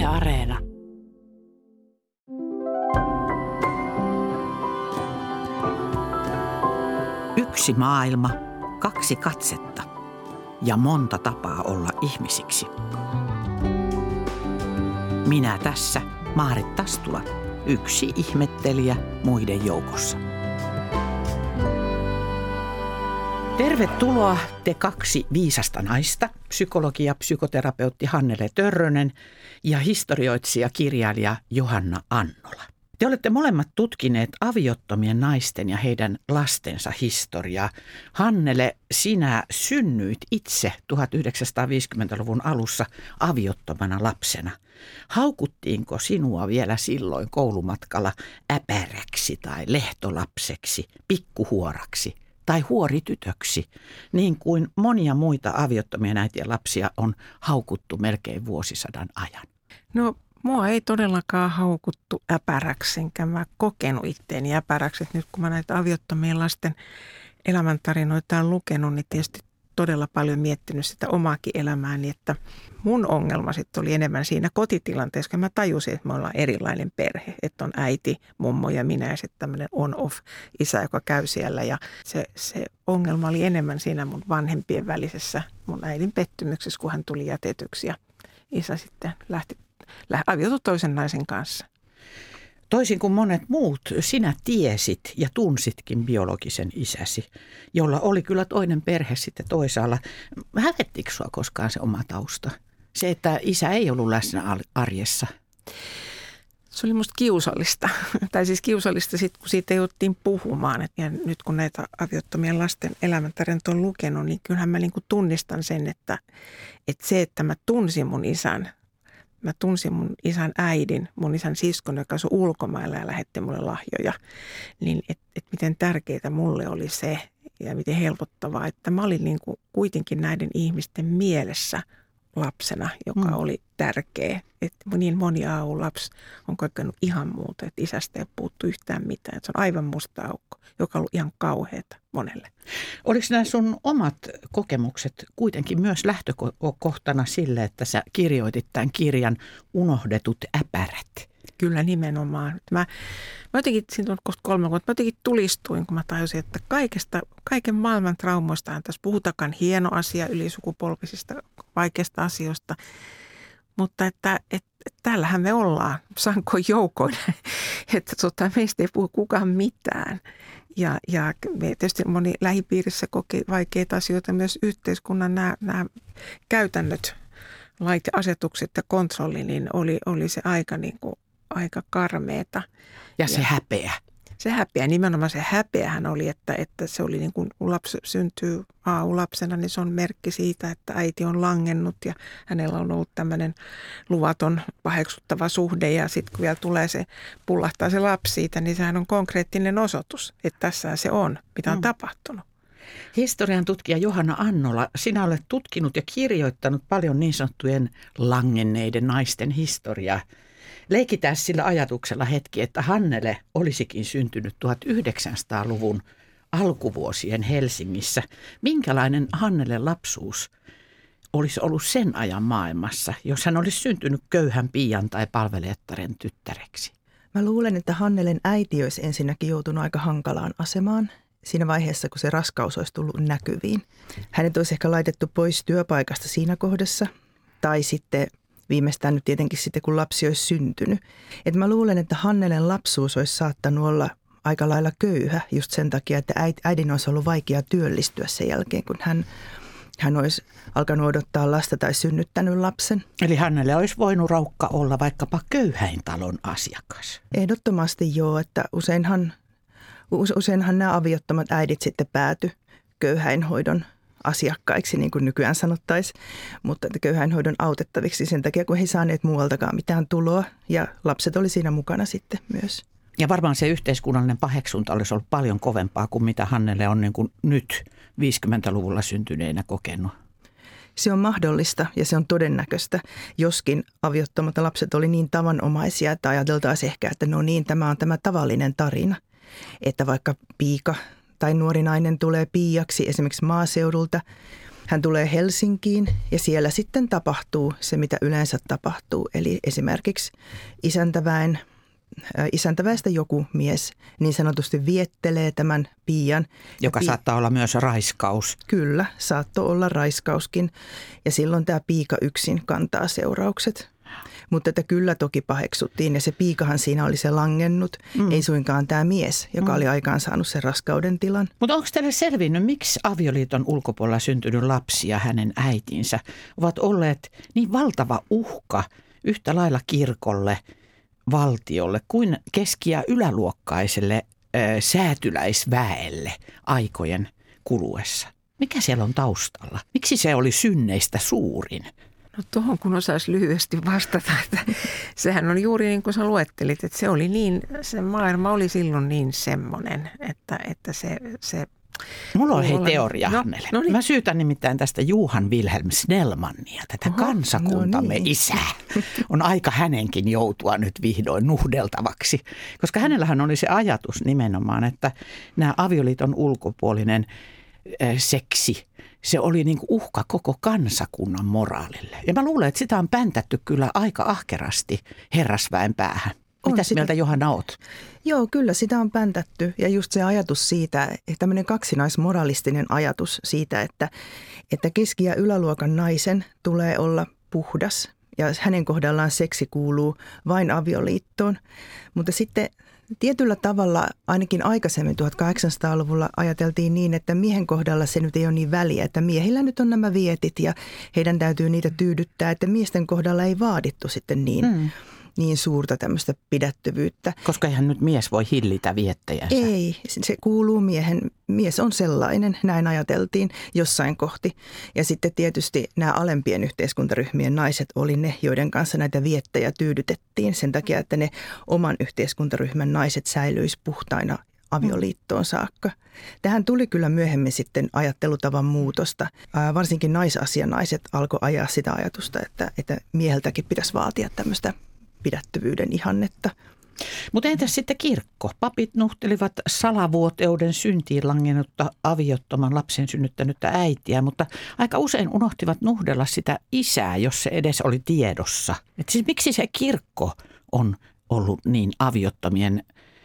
Areena. Yksi maailma, kaksi katsetta ja monta tapaa olla ihmisiksi. Minä tässä, Maarit Tastula, yksi ihmettelijä muiden joukossa. Tervetuloa te kaksi viisasta naista, psykologi ja psykoterapeutti Hannele Törrönen ja historioitsija kirjailija Johanna Annola. Te olette molemmat tutkineet aviottomien naisten ja heidän lastensa historiaa. Hannele, sinä synnyit itse 1950-luvun alussa aviottomana lapsena. Haukuttiinko sinua vielä silloin koulumatkalla äpäräksi tai lehtolapseksi, pikkuhuoraksi tai huoritytöksi, niin kuin monia muita aviottomien äitien lapsia on haukuttu melkein vuosisadan ajan? No, mua ei todellakaan haukuttu äpäräksi, enkä mä kokenut itteeni äpäräksi. Nyt kun mä näitä aviottomien lasten elämäntarinoita olen lukenut, niin tietysti todella paljon miettinyt sitä omaakin elämääni, että mun ongelma sitten oli enemmän siinä kotitilanteessa, kun mä tajusin, että me ollaan erilainen perhe, että on äiti, mummo ja minä ja sitten tämmöinen on-off-isä, joka käy siellä. Ja se ongelma oli enemmän siinä mun vanhempien välisessä, mun äidin pettymyksessä, kun hän tuli jätetyksi ja isä sitten aviotui toisen naisen kanssa. Toisin kuin monet muut, sinä tiesit ja tunsitkin biologisen isäsi, jolla oli kyllä toinen perhe sitten toisaalla. Hävettikö sinua koskaan se oma tausta? Se, että isä ei ollut läsnä arjessa. Se oli musta kiusallista. Tai siis kiusallista sitten, kun siitä jouduttiin puhumaan. Ja nyt kun näitä aviottomien lasten elämäntarinat on lukenut, niin kyllähän mä niinku tunnistan sen, että se, että mä tunsin mun isän. Mä tunsin mun isän äidin, mun isän siskon, joka asui ulkomailla ja lähetti mulle lahjoja. Niin et miten tärkeää mulle oli se ja miten helpottavaa, että mä olin niin kuin kuitenkin näiden ihmisten mielessä lapsena, joka oli tärkeä. Että niin moni lapsi on kokenut ihan muuta, että isästä ei ole puhuttu yhtään mitään. Että se on aivan musta aukko, joka on ollut ihan kauheata monelle. Oliko nämä sun omat kokemukset kuitenkin myös lähtökohtana sille, että sä kirjoitit tämän kirjan Unohdetut äpärät? Kyllä nimenomaan. Mä jotenkin, siinä on kohta 3 vuotta, mä jotenkin tulistuin, kun mä tajusin, että kaiken maailman traumoistahan tässä puhutakaan hieno asia ylisukupolvisista vaikeista asioista. Mutta että täällähän me ollaan sankoin joukoin, että meistä ei puhu kukaan mitään. Ja me tietysti moni lähipiirissä koki vaikeita asioita, myös yhteiskunnan nämä käytännöt, lait ja asetukset ja kontrolli, niin oli se aika karmeeta. Ja se häpeä. Se häpeä, nimenomaan se häpeähän oli, että se oli niin kuin lapsi syntyy aulapsena, niin se on merkki siitä, että äiti on langennut ja hänellä on ollut tämmöinen luvaton paheksuttava suhde ja sitten kun vielä tulee pullahtaa se lapsi siitä, niin sehän on konkreettinen osoitus, että tässä se on, mitä on tapahtunut. Historian tutkija Johanna Annola, sinä olet tutkinut ja kirjoittanut paljon niin sanottujen langenneiden naisten historiaa. Leikitään sillä ajatuksella hetki, että Hannele olisikin syntynyt 1900-luvun alkuvuosien Helsingissä. Minkälainen Hannelen lapsuus olisi ollut sen ajan maailmassa, jos hän olisi syntynyt köyhän piian tai palvelijattaren tyttäreksi? Mä luulen, että Hannelen äiti olisi ensinnäkin joutunut aika hankalaan asemaan siinä vaiheessa, kun se raskaus olisi tullut näkyviin. Hänet olisi ehkä laitettu pois työpaikasta siinä kohdassa tai sitten viimeistään nyt tietenkin sitten, kun lapsi olisi syntynyt. Et mä luulen, että Hannelen lapsuus olisi saattanut olla aika lailla köyhä just sen takia, että äidin olisi ollut vaikea työllistyä sen jälkeen, kun hän olisi alkanut odottaa lasta tai synnyttänyt lapsen. Eli Hannele olisi voinut raukka olla vaikkapa köyhäintalon asiakas. Ehdottomasti joo, että useinhan nämä aviottomat äidit sitten pääty köyhäinhoidon asiakkaiksi, niin kuin nykyään sanottaisiin, mutta köyhäinhoidon autettaviksi sen takia, kun he saaneet muualtakaan mitään tuloa ja lapset oli siinä mukana sitten myös. Ja varmaan se yhteiskunnallinen paheksunta olisi ollut paljon kovempaa kuin mitä Hannele on niin kuin nyt 50-luvulla syntyneenä kokenut. Se on mahdollista ja se on todennäköistä, joskin aviottomat lapset oli niin tavanomaisia, että ajateltaisiin ehkä, että no niin, tämä on tämä tavallinen tarina, että vaikka piika tai nuori nainen tulee piiaksi esimerkiksi maaseudulta, Hän tulee Helsinkiin ja siellä sitten tapahtuu se, mitä yleensä tapahtuu. Eli esimerkiksi isäntäväestä joku mies niin sanotusti viettelee tämän piian. Joka saattaa olla myös raiskaus. Kyllä, saattoi olla raiskauskin ja silloin tämä piika yksin kantaa seuraukset. Mutta että kyllä toki paheksuttiin ja se piikahan siinä oli se langennut, ei suinkaan tämä mies, joka oli aikaan saanut sen raskauden tilan. Mutta onko teille selvinnyt, miksi avioliiton ulkopuolella syntynyt lapsi ja hänen äitinsä ovat olleet niin valtava uhka yhtä lailla kirkolle, valtiolle kuin keski- ja yläluokkaiselle säätyläisväelle aikojen kuluessa? Mikä siellä on taustalla? Miksi se oli synneistä suurin? No tuohon kun osaisi lyhyesti vastata, että sehän on juuri niin kuin sä luettelit, että se oli niin, se maailma oli silloin niin semmoinen, että se Mulla on teoria, Hannele. No niin. Mä syytän nimittäin tästä Johan Wilhelm Snellmania, tätä kansakuntamme isää. On aika hänenkin joutua nyt vihdoin nuhdeltavaksi, koska hänellähän oli se ajatus nimenomaan, että nämä avioliiton ulkopuolinen seksi, se oli niin kuin uhka koko kansakunnan moraalille. Ja mä luulen, että sitä on päntätty kyllä aika ahkerasti herrasväen päähän. Mitäs mieltä Johanna oot? Joo, kyllä sitä on päntätty ja just se ajatus siitä, tämmöinen kaksinaismoralistinen ajatus siitä, että keski- ja yläluokan naisen tulee olla puhdas ja hänen kohdallaan seksi kuuluu vain avioliittoon. Mutta sitten tietyllä tavalla ainakin aikaisemmin 1800-luvulla ajateltiin niin, että miehen kohdalla se nyt ei ole niin väliä, että miehillä nyt on nämä vietit ja heidän täytyy niitä tyydyttää, että miesten kohdalla ei vaadittu sitten niin suurta tämmöistä pidättyvyyttä. Koska eihän nyt mies voi hillitä viettäjänsä. Ei, se kuuluu mies on sellainen, näin ajateltiin jossain kohti. Ja sitten tietysti nämä alempien yhteiskuntaryhmien naiset oli ne, joiden kanssa näitä viettäjä tyydytettiin sen takia, että ne oman yhteiskuntaryhmän naiset säilyisi puhtaina avioliittoon saakka. Tähän tuli kyllä myöhemmin sitten ajattelutavan muutosta. Varsinkin naisasianaiset alkoi ajaa sitä ajatusta, että mieheltäkin pitäisi vaatia tämmöistä pidättyvyyden ihannetta. Mutta entäs sitten kirkko? Papit nuhtelivat salavuoteuden syntiin langennutta aviottoman lapsen synnyttänyttä äitiä, mutta aika usein unohtivat nuhdella sitä isää, jos se edes oli tiedossa. Et siis miksi se kirkko on ollut niin aviottomien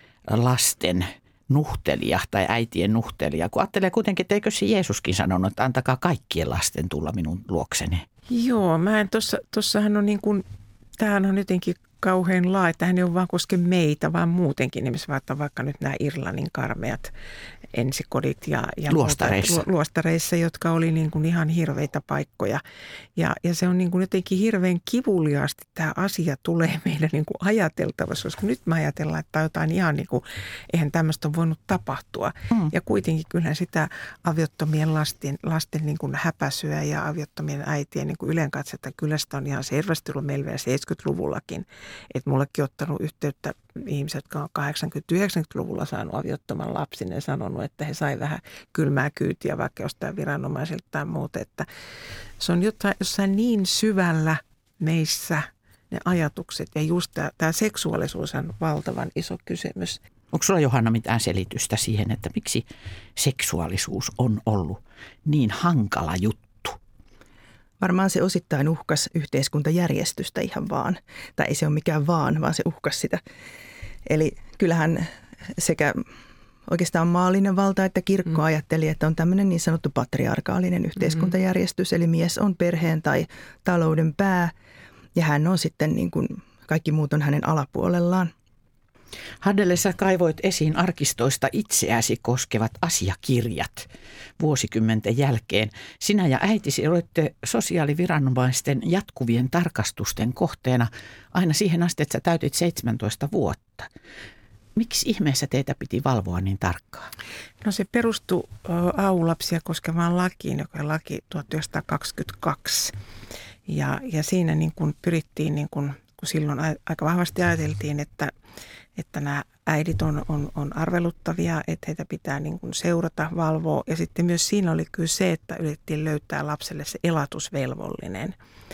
lasten nuhtelija tai äitien nuhtelija, kun ajattelee kuitenkin, että eikö se Jeesuskin sanonut, että antakaa kaikkien lasten tulla minun luokseni? Joo, tuossahan on niin kuin, tämähän on jotenkin kauhean laaja, että hän ei ole vaan koske meitä, vaan muutenkin. Esimerkiksi vaikka nyt nämä Irlannin karmeat ensikodit ja luostareissa, jotka oli niin kuin ihan hirveitä paikkoja. Ja se on niin kuin jotenkin hirveän kivuliaasti tämä asia tulee meille niin kuin ajateltavassa, koska nyt me ajatellaan, että jotain ihan niin kuin, eihän tämmöistä on voinut tapahtua. Ja kuitenkin kyllä sitä aviottomien lasten niin kuin häpäisyä ja aviottomien äitien niin kuin ylenkatsetta, kyllä sitä on ihan selvästi ollut meillä vielä 70-luvullakin. Että mullekin on ottanut yhteyttä ihmiset, jotka on 80-90-luvulla saanut aviottoman lapsen ja sanonut, että he sai vähän kylmää kyytiä vaikka jostain viranomaisilta tai muuta. Että se on jossain niin syvällä meissä ne ajatukset ja just tämä seksuaalisuus on valtavan iso kysymys. Onko sulla, Johanna, mitään selitystä siihen, että miksi seksuaalisuus on ollut niin hankala juttu? Varmaan se osittain uhkas yhteiskuntajärjestystä ihan vaan. Tai ei se ole mikään vaan se uhkas sitä. Eli kyllähän sekä oikeastaan maallinen valta että kirkko ajatteli, että on tämmöinen niin sanottu patriarkaalinen yhteiskuntajärjestys. Eli mies on perheen tai talouden pää ja hän on sitten niin kuin kaikki muut on hänen alapuolellaan. Hannele, sä kaivoit esiin arkistoista itseäsi koskevat asiakirjat vuosikymmenten jälkeen. Sinä ja äitisi olette sosiaaliviranomaisten jatkuvien tarkastusten kohteena aina siihen asti, että sä täytit 17 vuotta. Miksi ihmeessä teitä piti valvoa niin tarkkaan? No se perustui aulapsia koskevaan lakiin, joka on laki 1922. Ja siinä niin kuin pyrittiin, niin kuin, kun silloin aika vahvasti ajateltiin, että nämä äidit on arveluttavia, että heitä pitää niin kuin seurata, valvoa. Ja sitten myös siinä oli kyllä se, että yritettiin löytää lapselle se elatusvelvollinen.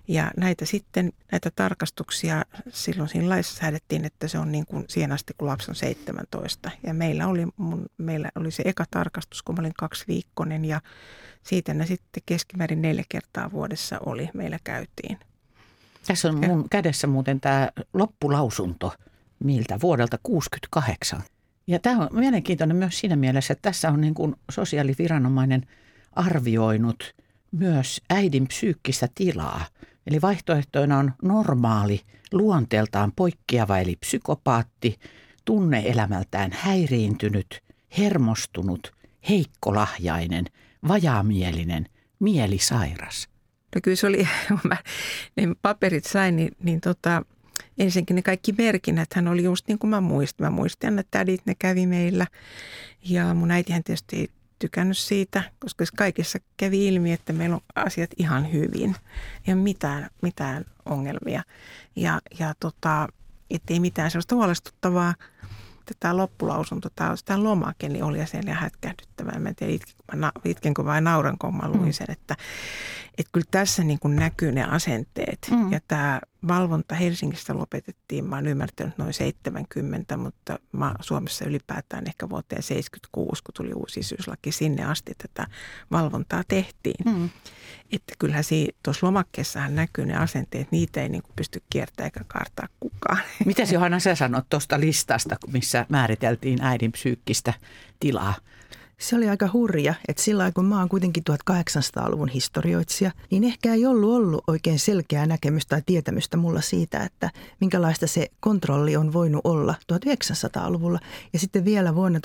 Ja näitä tarkastuksia silloin siinä laissa säädettiin, että se on niin kuin siihen asti, kun lapsi on 17. Ja meillä oli se eka tarkastus, kun mä olin 2-viikkoinen ja siitä ne sitten keskimäärin 4 kertaa vuodessa meillä käytiin. Tässä on mun kädessä muuten tämä loppulausunto miltä vuodelta 1968. Ja tämä on mielenkiintoinen myös siinä mielessä, että tässä on niin kuin sosiaaliviranomainen arvioinut myös äidin psyykkistä tilaa. Eli vaihtoehtoina on normaali, luonteeltaan poikkeava eli psykopaatti, tunneelämältään häiriintynyt, hermostunut, heikkolahjainen, vajaamielinen, mielisairas. No kyllä se oli, kun mä ne paperit sain, niin ensinnäkin ne kaikki merkinnät, hän oli just niin kuin mä muistin. Mä muistin, että tädit ne kävi meillä ja mun äitihän tietysti ei tykännyt siitä, koska kaikissa kävi ilmi, että meillä on asiat ihan hyvin. Ei ole mitään ongelmia ja ettei mitään sellaista huolestuttavaa. Tämä loppulausunto, tämä lomake, niin oli siellä hätkähdyttävää. Mä en tiedä, itkenkö vai nauranko, mä luin sen, että kyllä tässä niin kuin näkyy ne asenteet. Ja tämä valvonta Helsingistä lopetettiin, mä oon ymmärtänyt noin 70, mutta Suomessa ylipäätään ehkä vuoteen 76, kun tuli uusi isyyslaki, sinne asti tätä valvontaa tehtiin. Että kyllähän tuossa lomakkeessahan näkyy ne asenteet, niitä ei niin kuin pysty kiertämään eikä kaartaa kukaan. Mitäs Johanna sä sanot tuosta listasta, missä määriteltiin äidin psyykkistä tilaa? Se oli aika hurja, että sillä kun mä oon kuitenkin 1800-luvun historioitsija, niin ehkä ei ollut oikein selkeää näkemystä tai tietämystä mulla siitä, että minkälaista se kontrolli on voinut olla 1900-luvulla. Ja sitten vielä vuonna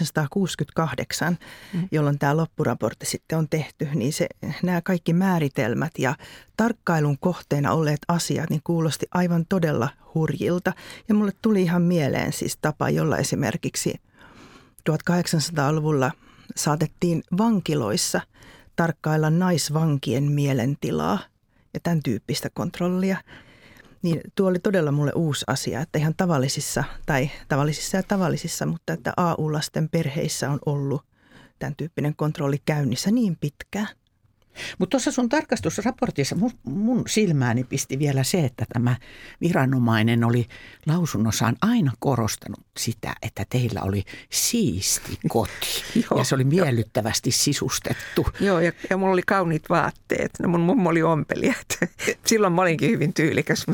1968, jolloin tämä loppuraportti sitten on tehty, niin nämä kaikki määritelmät ja tarkkailun kohteena olleet asiat niin kuulosti aivan todella hurjilta. Ja mulle tuli ihan mieleen siis tapa, jolla esimerkiksi 1800-luvulla saatettiin vankiloissa tarkkailla naisvankien mielentilaa ja tämän tyyppistä kontrollia. Niin tuo oli todella mulle uusi asia, että ihan tavallisissa, mutta että AU-lasten perheissä on ollut tämän tyyppinen kontrolli käynnissä niin pitkään. Mutta tuossa sun tarkastusraportissa mun silmääni pisti vielä se, että tämä viranomainen oli lausunnossaan aina korostanut sitä, että teillä oli siisti koti ja se oli miellyttävästi sisustettu. Joo, ja mulla oli kauniit vaatteet. No mun mummo oli ompelija. Silloin mä olinkin hyvin tyylikäs.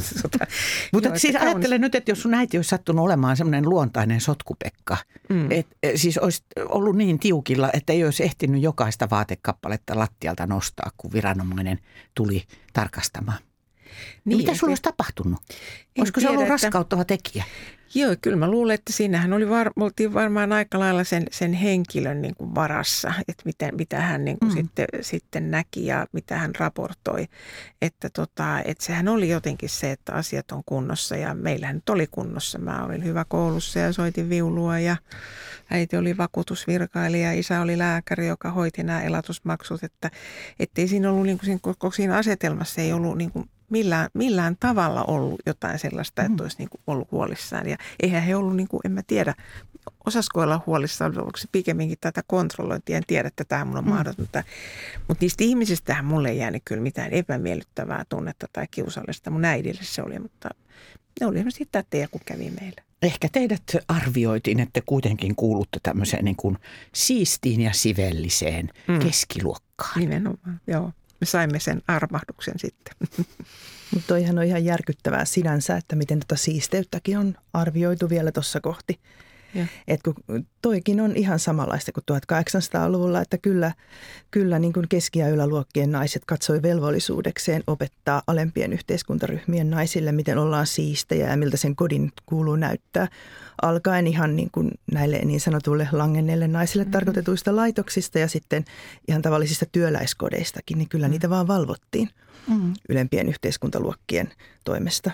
Mutta siis ajattelen nyt, että jos sun äiti olisi sattunut olemaan semmoinen luontainen sotkupekka, että siis olisi ollut niin tiukilla, että ei olisi ehtinyt jokaista vaatekappaletta lattialta nostaa, kun viranomainen tuli tarkastamaan. Niin, mitä sulla olisi tapahtunut? Olisiko se ollut raskauttava tekijä? Joo, kyllä mä luulen, että siinähän oltiin varmaan aika lailla sen henkilön niin kuin varassa, että mitä hän niin kuin sitten näki ja mitä hän raportoi. Että sehän oli jotenkin se, että asiat on kunnossa ja meillähän nyt oli kunnossa. Mä olin hyvä koulussa ja soitin viulua ja äiti oli vakuutusvirkailija ja isä oli lääkäri, joka hoiti nämä elatusmaksut. Että ei siinä ollut, niin kuin koko siinä asetelmassa ei ollut niin kuin millään tavalla ollut jotain sellaista, että olisi niin kuin ollut huolissaan. Ja eihän he ollut, niin kuin, en mä tiedä, osasko olla huolissaan, onko se pikemminkin tätä kontrollointia, en tiedä, että tämä mun on mahdotonta. Mutta niistä ihmisistähän mulle ei jäänyt kyllä mitään epämiellyttävää tunnetta tai kiusallista. Mun äidille se oli, mutta ne oli esimerkiksi tätejä, kun kävi meillä. Ehkä teidät arvioitiin, että kuitenkin kuulutte tämmöiseen niin kuin siistiin ja sivelliseen keskiluokkaan. Nimenomaan, joo. Me saimme sen armahduksen sitten. Mutta toihan on ihan järkyttävää sinänsä, että miten tota siisteyttäkin on arvioitu vielä tuossa kohti. Että kun toikin on ihan samanlaista kuin 1800-luvulla, että kyllä niin kuin keski- ja yläluokkien naiset katsoi velvollisuudekseen opettaa alempien yhteiskuntaryhmien naisille, miten ollaan siistejä ja miltä sen kodin kuuluu näyttää. Alkaen ihan niin kuin näille niin sanotuille langenneille naisille tarkoitetuista laitoksista ja sitten ihan tavallisista työläiskodeistakin, niin kyllä niitä vaan valvottiin ylempien yhteiskuntaluokkien toimesta.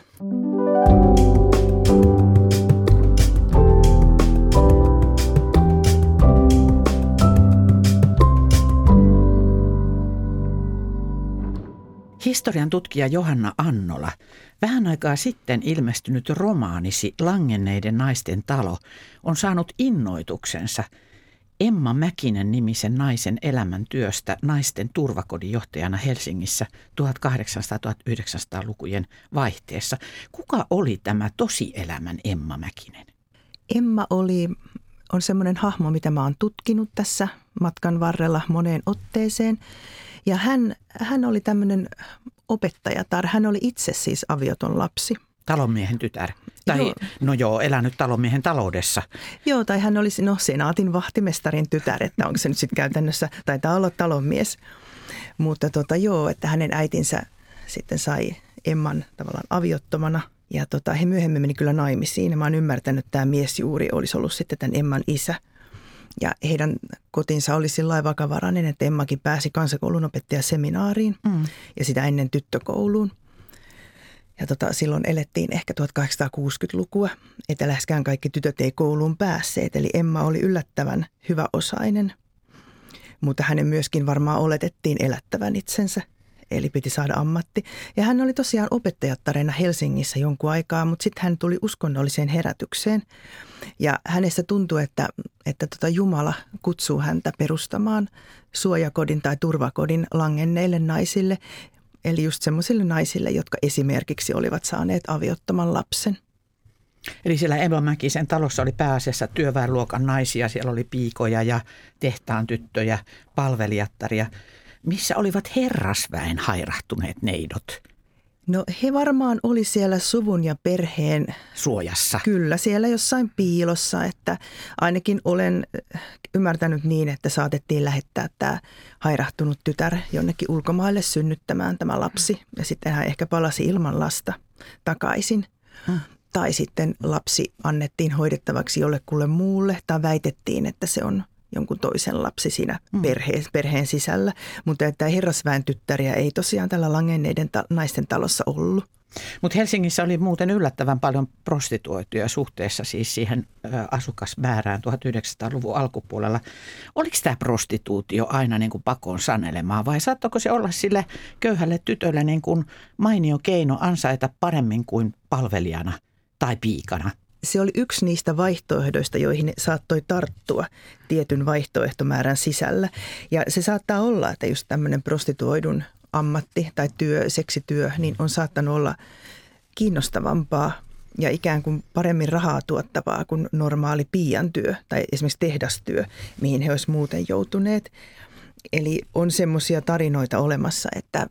Historian tutkija Johanna Annola, vähän aikaa sitten ilmestynyt romaanisi Langenneiden naisten talo on saanut innoituksensa Emma Mäkinen nimisen naisen elämäntyöstä naisten turvakodin johtajana Helsingissä 1800-1900-lukujen vaihteessa. Kuka oli tämä tosielämän Emma Mäkinen? Emma on semmoinen hahmo, mitä mä oon tutkinut tässä matkan varrella moneen otteeseen. Ja hän oli tämmöinen opettajatar. Hän oli itse siis avioton lapsi. Talonmiehen tytär. Elänyt talonmiehen taloudessa. Joo, tai hän olisi senaatin vahtimestarin tytär, että onko se nyt sitten käytännössä, taitaa olla talonmies. Mutta että hänen äitinsä sitten sai Emman tavallaan aviottomana. Ja he myöhemmin meni kyllä naimisiin. Ja mä oon ymmärtänyt, että tämä mies juuri olisi ollut sitten tämän Emman isä. Ja heidän kotinsa oli sillä lailla vakavarainen, että Emmakin pääsi kansakoulun opettajaseminaariin ja sitä ennen tyttökouluun. Ja silloin elettiin ehkä 1860-lukua, että läheskään kaikki tytöt ei kouluun päässeet. Eli Emma oli yllättävän hyväosainen, mutta hänen myöskin varmaan oletettiin elättävän itsensä. Eli piti saada ammatti. Ja hän oli tosiaan opettajattarena Helsingissä jonkun aikaa, mutta sitten hän tuli uskonnolliseen herätykseen. Ja hänestä tuntui, että Jumala kutsuu häntä perustamaan suojakodin tai turvakodin langenneille naisille. Eli just semmoisille naisille, jotka esimerkiksi olivat saaneet aviottoman lapsen. Eli siellä Emma Mäkisen talossa oli pääasiassa työväenluokan naisia. Siellä oli piikoja ja tehtaan tyttöjä, palvelijattaria. Missä olivat herrasväen hairahtuneet neidot? No he varmaan oli siellä suvun ja perheen suojassa. Kyllä, siellä jossain piilossa, että ainakin olen ymmärtänyt niin, että saatettiin lähettää tämä hairahtunut tytär jonnekin ulkomaille synnyttämään tämä lapsi. Ja sitten hän ehkä palasi ilman lasta takaisin. Tai sitten lapsi annettiin hoidettavaksi jollekulle muulle tai väitettiin, että se on jonkun toisen lapsi siinä perheen sisällä. Mutta että herrasväen tyttäriä ei tosiaan tällä langenneiden naisten talossa ollut. Mutta Helsingissä oli muuten yllättävän paljon prostituoituja suhteessa siis siihen asukasmäärään 1900-luvun alkupuolella. Oliko tämä prostituutio aina niin kuin pakon sanelemaa vai saattoiko se olla sille köyhälle tytölle niin kuin mainio keino ansaita paremmin kuin palvelijana tai piikana? Se oli yksi niistä vaihtoehdoista, joihin saattoi tarttua tietyn vaihtoehtomäärän sisällä. Ja se saattaa olla, että just tämmöinen prostituoidun ammatti tai seksityö, niin on saattanut olla kiinnostavampaa ja ikään kuin paremmin rahaa tuottavaa kuin normaali piian työ tai esimerkiksi tehdastyö, mihin he olisivat muuten joutuneet. Eli on semmoisia tarinoita olemassa, että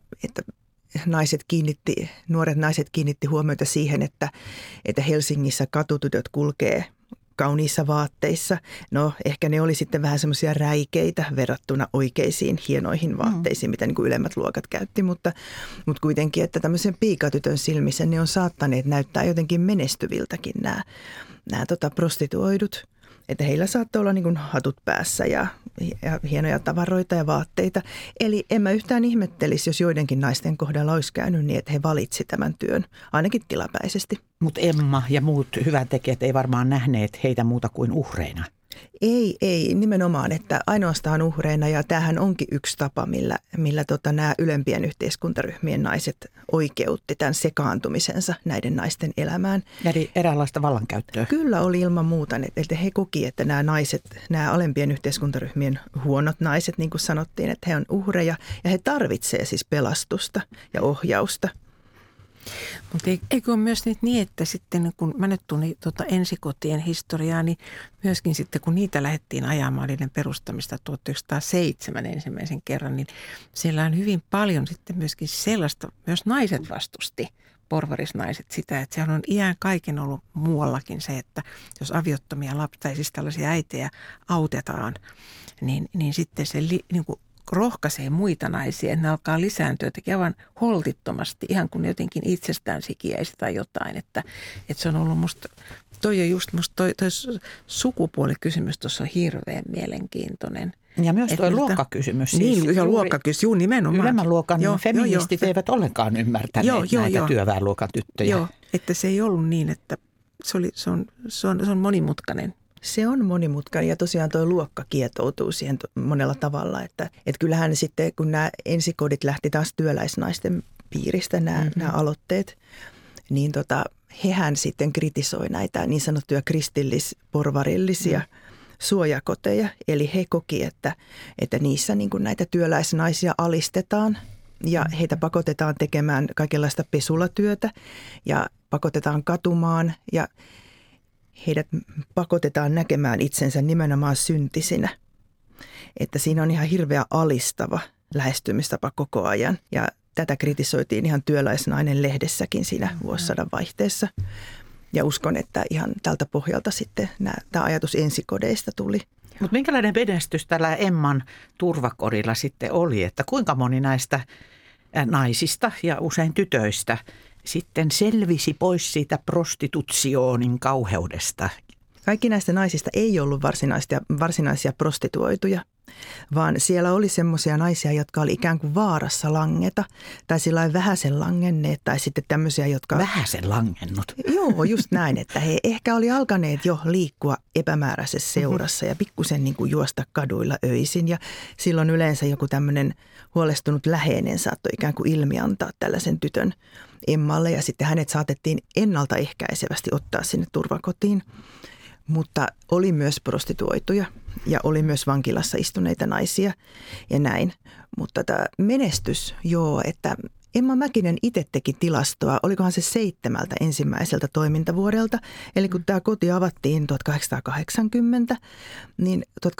nuoret naiset kiinnitti huomiota siihen, että Helsingissä katutytöt kulkee kauniissa vaatteissa. No ehkä ne oli sitten vähän semmoisia räikeitä verrattuna oikeisiin hienoihin vaatteisiin, mitä niin kuin ylemmät luokat käytti. Mutta kuitenkin, että tämmöisen piikatytön silmissä ne on saattaneet näyttää jotenkin menestyviltäkin nämä prostituoidut. Että heillä saattoi olla niin kuin hatut päässä ja hienoja tavaroita ja vaatteita. Eli en mä yhtään ihmettelisi, jos joidenkin naisten kohdalla olisi käynyt niin, että he valitsi tämän työn, ainakin tilapäisesti. Mutta Emma ja muut hyväntekijät ei varmaan nähneet heitä muuta kuin uhreina. Ei nimenomaan, että ainoastaan uhreina ja tämähän onkin yksi tapa, millä nämä ylempien yhteiskuntaryhmien naiset oikeutti tämän sekaantumisensa näiden naisten elämään. Eli eräänlaista vallankäyttöä. Kyllä oli ilman muuta, että he koki, että nämä naiset, nämä alempien yhteiskuntaryhmien huonot naiset, niin kuin sanottiin, että he on uhreja ja he tarvitsevat siis pelastusta ja ohjausta. Mutta eikö ole myös nyt niin, että sitten kun mä nyt tunnen ensikotien historiaa, niin myöskin sitten kun niitä lähdettiin ajamaan niiden perustamista 1907 ensimmäisen kerran, niin siellä on hyvin paljon sitten myöskin sellaista, myös naiset vastusti, porvarisnaiset sitä, että sehän on iän kaiken ollut muuallakin se, että jos aviottomia lapsia tai siis tällaisia äitejä autetaan, niin sitten se niin kuin rohkaisee muita naisia, että ne alkaa lisääntyä jotenkin aivan holtittomasti, ihan kuin jotenkin itsestään sikiäisi tai jotain. Että se on ollut musta, toi sukupuolikysymys tuossa on hirveän mielenkiintoinen. Ja myös tuo luokkakysymys. Siis niin, luokkakysymys, nimenomaan. Ylemmän luokan feministit eivät ollenkaan ymmärtäneet näitä työväenluokan tyttöjä. Joo, että se ei ollut niin, että se on monimutkainen. Se on monimutkainen ja tosiaan tuo luokka kietoutuu siihen monella tavalla, että kyllähän sitten kun nämä ensikodit lähti taas työläisnaisten piiristä nämä aloitteet, niin hehän sitten kritisoi näitä niin sanottuja kristillis-porvarillisia suojakoteja. Eli he koki, että niissä niin kuin näitä työläisnaisia alistetaan ja heitä pakotetaan tekemään kaikenlaista pesulatyötä ja pakotetaan katumaan ja heidät pakotetaan näkemään itsensä nimenomaan syntisinä. Että siinä on ihan hirveä alistava lähestymistapa koko ajan ja tätä kritisoitiin ihan Työläisnainen lehdessäkin siinä vuosisadan vaihteessa. Ja uskon, että ihan tältä pohjalta sitten tämä ajatus ensikodeista tuli. Mutta minkälainen menestys tällä Emman turvakodilla sitten oli, että kuinka moni näistä naisista ja usein tytöistä sitten selvisi pois siitä prostitutsioonin kauheudesta? Kaikki näistä naisista ei ollut varsinaisia prostituoituja, vaan siellä oli semmoisia naisia, jotka oli ikään kuin vaarassa langeta tai sillä vähäsen langenneet tai sitten tämmöisiä, jotka... Vähäsen langennut? Joo, just näin, että he ehkä oli alkaneet jo liikkua epämääräisessä seurassa ja pikkusen niin kuin juosta kaduilla öisin ja silloin yleensä joku tämmöinen huolestunut läheinen saattoi ikään kuin ilmiantaa tällaisen tytön Emmalle ja sitten hänet saatettiin ennaltaehkäisevästi ottaa sinne turvakotiin. Mutta oli myös prostituoituja ja oli myös vankilassa istuneita naisia ja näin. Mutta tämä menestys, että Emma Mäkinen itse teki tilastoa, olikohan se 7 ensimmäiseltä toimintavuodelta. Eli kun tämä koti avattiin 1880, niin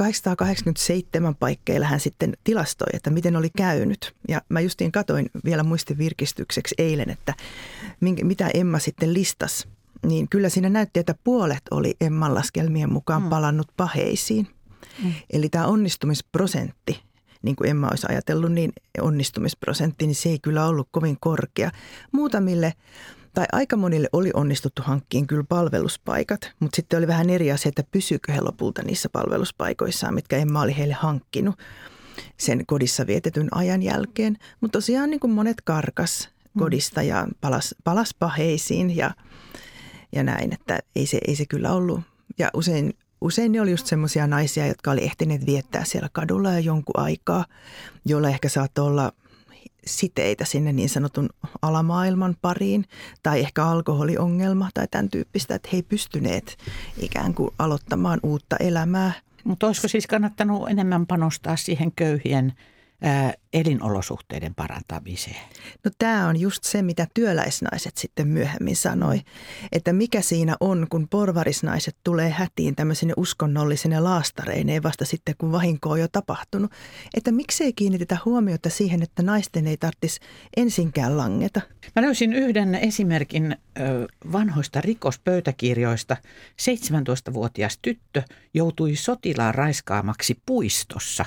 1887 paikkeilla hän sitten tilastoi, että miten oli käynyt. Ja mä justiin katoin vielä muistin virkistykseksi eilen, että mitä Emma sitten listasi. Niin kyllä siinä näytti, että puolet oli Emman laskelmien mukaan palannut paheisiin. Eli tämä onnistumisprosentti, niin kuin Emma olisi ajatellut, niin onnistumisprosentti, niin se ei kyllä ollut kovin korkea. Muutamille tai aika monille oli onnistuttu hankkiin kyllä palveluspaikat, mutta sitten oli vähän eri asia, että pysyykö he lopulta niissä palveluspaikoissaan, mitkä Emma oli heille hankkinut sen kodissa vietetyn ajan jälkeen. Mutta tosiaan niin kuin monet karkas kodista ja palas paheisiin ja näin, että ei se kyllä ollut. Ja usein ne oli just semmoisia naisia, jotka oli ehtineet viettää siellä kadulla jo jonkun aikaa, joilla ehkä saattoi olla siteitä sinne niin sanotun alamaailman pariin tai ehkä alkoholiongelma tai tämän tyyppistä, että he ei pystyneet ikään kuin aloittamaan uutta elämää. Mutta olisiko siis kannattanut enemmän panostaa siihen köyhien elinolosuhteiden parantamiseen? No tämä on just se, mitä työläisnaiset sitten myöhemmin sanoi, että mikä siinä on, kun porvarisnaiset tulee hätiin tämmöisenä uskonnollisena laastareineen vasta sitten, kun vahinko on jo tapahtunut. Että miksei kiinnitetä huomiota siihen, että naisten ei tarvitsisi ensinkään langeta. Mä löysin yhden esimerkin vanhoista rikospöytäkirjoista. 17-vuotias tyttö joutui sotilaan raiskaamaksi puistossa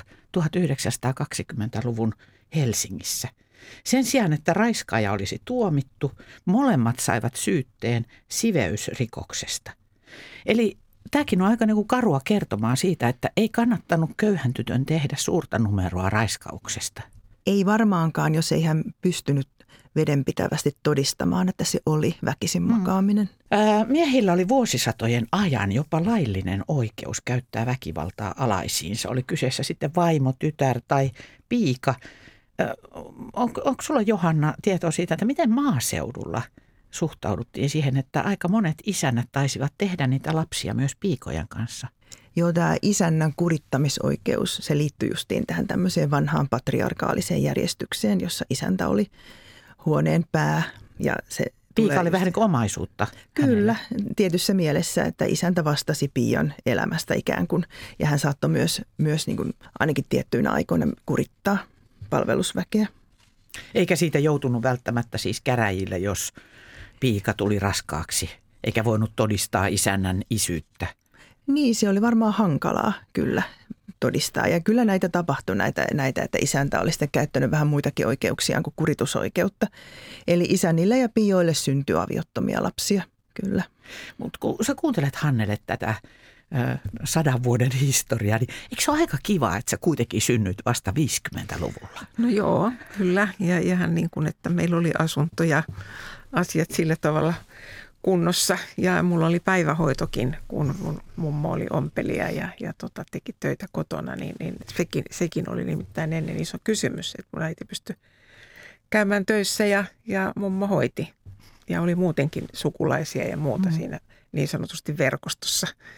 1920-luvun Helsingissä. Sen sijaan, että raiskaaja olisi tuomittu, molemmat saivat syytteen siveysrikoksesta. Eli tämäkin on aika niin kuin karua kertomaan siitä, että ei kannattanut köyhän tytön tehdä suurta numeroa raiskauksesta. Ei varmaankaan, jos ei hän pystynyt vedenpitävästi todistamaan, että se oli väkisin makaaminen. Miehillä oli vuosisatojen ajan jopa laillinen oikeus käyttää väkivaltaa alaisiinsa. Oli kyseessä sitten vaimo, tytär tai piika. Onko sulla, Johanna, tietoa siitä, että miten maaseudulla suhtauduttiin siihen, että aika monet isännät taisivat tehdä niitä lapsia myös piikojen kanssa? Joo, tämä isännän kurittamisoikeus, se liittyy justiin tähän tämmöiseen vanhaan patriarkaaliseen järjestykseen, jossa isäntä oli huoneen pää. Ja se piika oli vähän niin kuin omaisuutta. Kyllä, tietyssä mielessä, että isäntä vastasi piian elämästä ikään kuin. Ja hän saattoi myös niin kuin ainakin tiettyinä aikoina kurittaa palvelusväkeä. Eikä siitä joutunut välttämättä siis käräjille, jos piika tuli raskaaksi, eikä voinut todistaa isännän isyyttä. Niin, se oli varmaan hankalaa kyllä todistaa. Ja kyllä näitä tapahtui, näitä, että isäntä oli sitten käyttänyt vähän muitakin oikeuksiaan kuin kuritusoikeutta. Eli isännille ja piioille syntyi aviottomia lapsia, kyllä. Mutta kun sä kuuntelet, Hannele, tätä 100 vuoden historiaa, niin eikö se ole aika kiva, että sä kuitenkin synnyt vasta 50-luvulla? No joo, kyllä. Ja ihan niin kuin, että meillä oli asunto ja asiat sillä tavalla kunnossa. Ja mulla oli päivähoitokin, kun mun mummo oli ompelija ja teki töitä kotona, niin sekin oli nimittäin ennen iso kysymys, että mun äiti pystyi käymään töissä ja mummo hoiti. Ja oli muutenkin sukulaisia ja muuta siinä niin sanotusti verkostossa.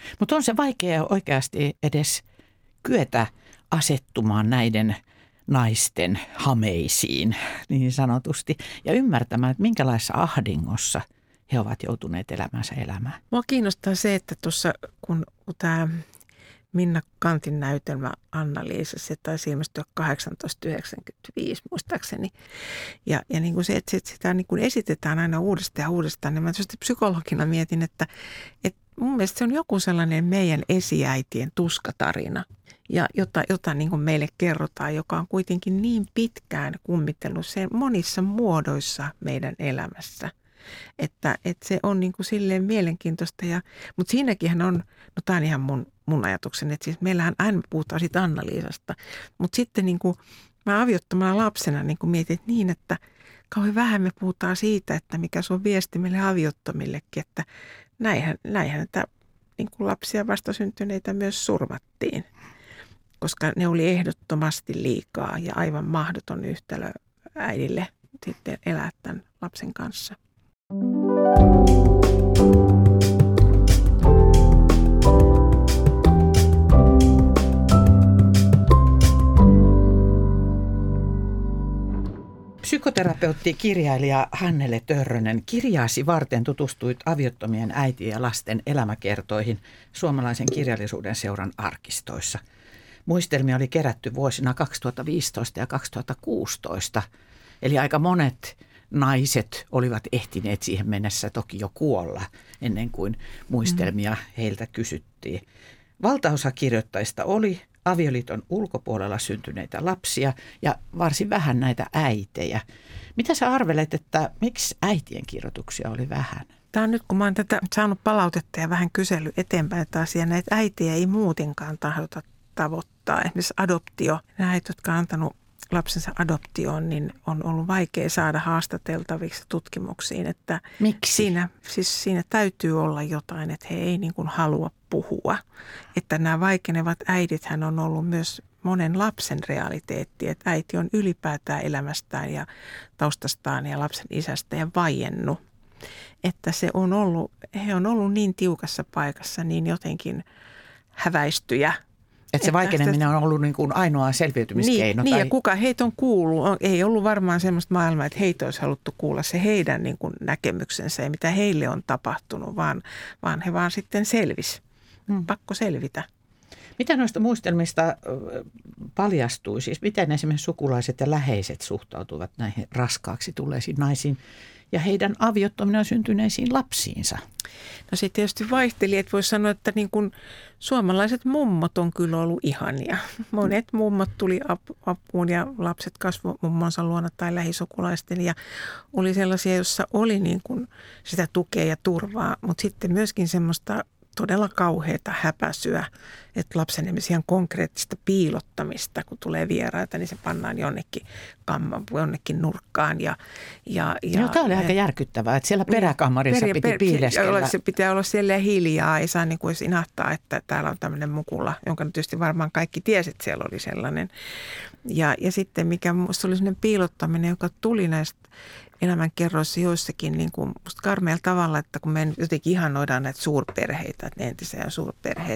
Mutta on se vaikea oikeasti edes kyetä asettumaan näiden naisten hameisiin niin sanotusti ja ymmärtämään, että minkälaisessa ahdingossa he ovat joutuneet elämänsä elämään. Mua kiinnostaa se, että tuossa kun tämä Minna Kantin näytelmä Anna-Liisa, se taisi ilmestyä 1895 muistaakseni. Ja niin kuin se, että sitä niin kuin esitetään aina uudestaan ja uudestaan, niin mä tietysti psykologina mietin, että mun mielestä se on joku sellainen meidän esiäitien tuskatarina, ja jota niin kuin meille kerrotaan, joka on kuitenkin niin pitkään kummitellut sen monissa muodoissa meidän elämässä. Että se on niin kuin silleen mielenkiintoista, mutta siinäkinhän on, no tämä on ihan mun ajatukseni, että siis meillähän aina puhutaan siitä Anna-Liisasta, mutta sitten niin kuin mä aviottomana lapsena niin kuin mietin niin, että kauhean vähän me puhutaan siitä, että mikä se on viesti meille aviottomillekin, että näinhän että niin kuin lapsia vastasyntyneitä myös surmattiin, koska ne oli ehdottomasti liikaa ja aivan mahdoton yhtälö äidille sitten elää tämän lapsen kanssa. Psykoterapeutti, kirjailija Hannele Törrönen, kirjaasi varten tutustuit aviottomien äitien ja lasten elämäkertoihin Suomalaisen kirjallisuuden seuran arkistoissa. Muistelmia oli kerätty vuosina 2015 ja 2016, eli aika monet naiset olivat ehtineet siihen mennessä toki jo kuolla ennen kuin muistelmia heiltä kysyttiin. Valtaosa kirjoittajista oli avioliiton ulkopuolella syntyneitä lapsia ja varsin vähän näitä äitejä. Mitä sä arvelet, että miksi äitien kirjoituksia oli vähän? Tämä on nyt, kun mä oon tätä saanut palautetta ja vähän kysely eteenpäin taas, ja näitä äitiä ei muutenkaan tahdota tavoittaa. Esimerkiksi adoptio. Nämä äidit, jotka on antanut lapsensa adoptioon, niin on ollut vaikea saada haastateltaviksi tutkimuksiin. Että miksi? Siinä täytyy olla jotain, että he ei niin kuin halua puhua. Että nämä vaikenevat äidithän on ollut myös monen lapsen realiteetti, että äiti on ylipäätään elämästään ja taustastaan ja lapsen isästä ja vaiennut. Että he on ollut niin tiukassa paikassa, niin jotenkin häväistyjä. Että se vaikeneminen on ollut niin kuin ainoa selviytymiskeino. Niin, ja kuka heitä on kuullut. Ei ollut varmaan semmoista maailmaa, että heitä olisi haluttu kuulla se heidän niin kuin näkemyksensä ja mitä heille on tapahtunut, vaan he vaan sitten selvisi. Pakko selvitä. Mitä noista muistelmista paljastui? Siis miten esimerkiksi sukulaiset ja läheiset suhtautuvat näihin raskaaksi tulleisiin naisiin ja heidän aviottomina syntyneisiin lapsiinsa? No se tietysti vaihteli, että voisi sanoa, että niin kuin suomalaiset mummot on kyllä ollut ihania. Monet mummot tuli apuun ja lapset kasvoi mummonsa luona tai lähisukulaisten ja oli sellaisia, joissa oli niin kuin sitä tukea ja turvaa, mutta sitten myöskin semmoista todella kauheata häpäisyä, että lapsen ihan konkreettista piilottamista, kun tulee vieraita, niin se pannaan jonnekin nurkkaan. Tämä oli aika järkyttävää, että siellä peräkammarissa piti piileskellä. Se pitää olla siellä hiljaa, ei saa niin kuin inahtaa, että täällä on tämmöinen mukula, jonka tietysti varmaan kaikki tiesi, että siellä oli sellainen. Ja sitten mikä minusta oli sellainen piilottaminen, joka tuli näistä elämänkerroissa joissakin niin kuin musta karmealla tavalla, että kun me jotenkin ihanoidaan näitä suurperheitä, että entisiä suurperheet,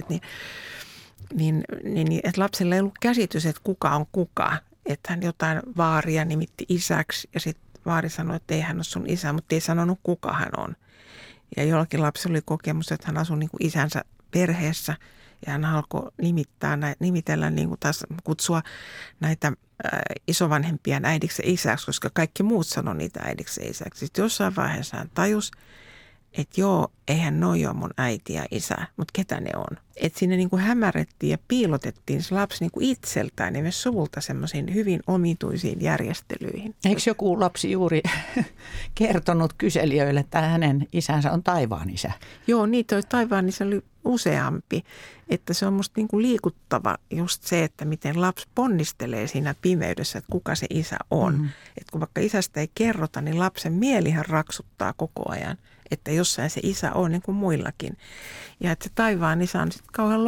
niin että lapsella ei ollut käsitys, että kuka on kuka. Että hän jotain vaaria nimitti isäksi ja sitten vaari sanoi, että ei hän ole sun isä, mutta ei sanonut kuka hän on. Ja jollakin lapsella oli kokemus, että hän asui niin kuin isänsä perheessä ja hän alkoi nimitellä niin kuin taas kutsua näitä isovanhempien äidiksi ja isäksi, koska kaikki muut sanoi niitä äidiksi ja isäksi. Sitten jossain vaiheessa hän tajusi, että joo, eihän noi ole mun äiti ja isä, mutta ketä ne on. Että sinne niin kuin hämärrettiin ja piilotettiin se lapsi niin kuin itseltään ja myös suvulta semmoisiin hyvin omituisiin järjestelyihin. Eikö joku lapsi juuri kertonut kyselijöille, että hänen isänsä on taivaan isä? Joo, niitä oli taivaan isä oli useampi. Että se on musta niin kuin liikuttava just se, että miten lapsi ponnistelee siinä pimeydessä, että kuka se isä on. Mm-hmm. Että kun vaikka isästä ei kerrota, niin lapsen mielihän raksuttaa koko ajan. Että jossain se isä on niin kuin muillakin. Ja että se taivaan isä on sitten kauhean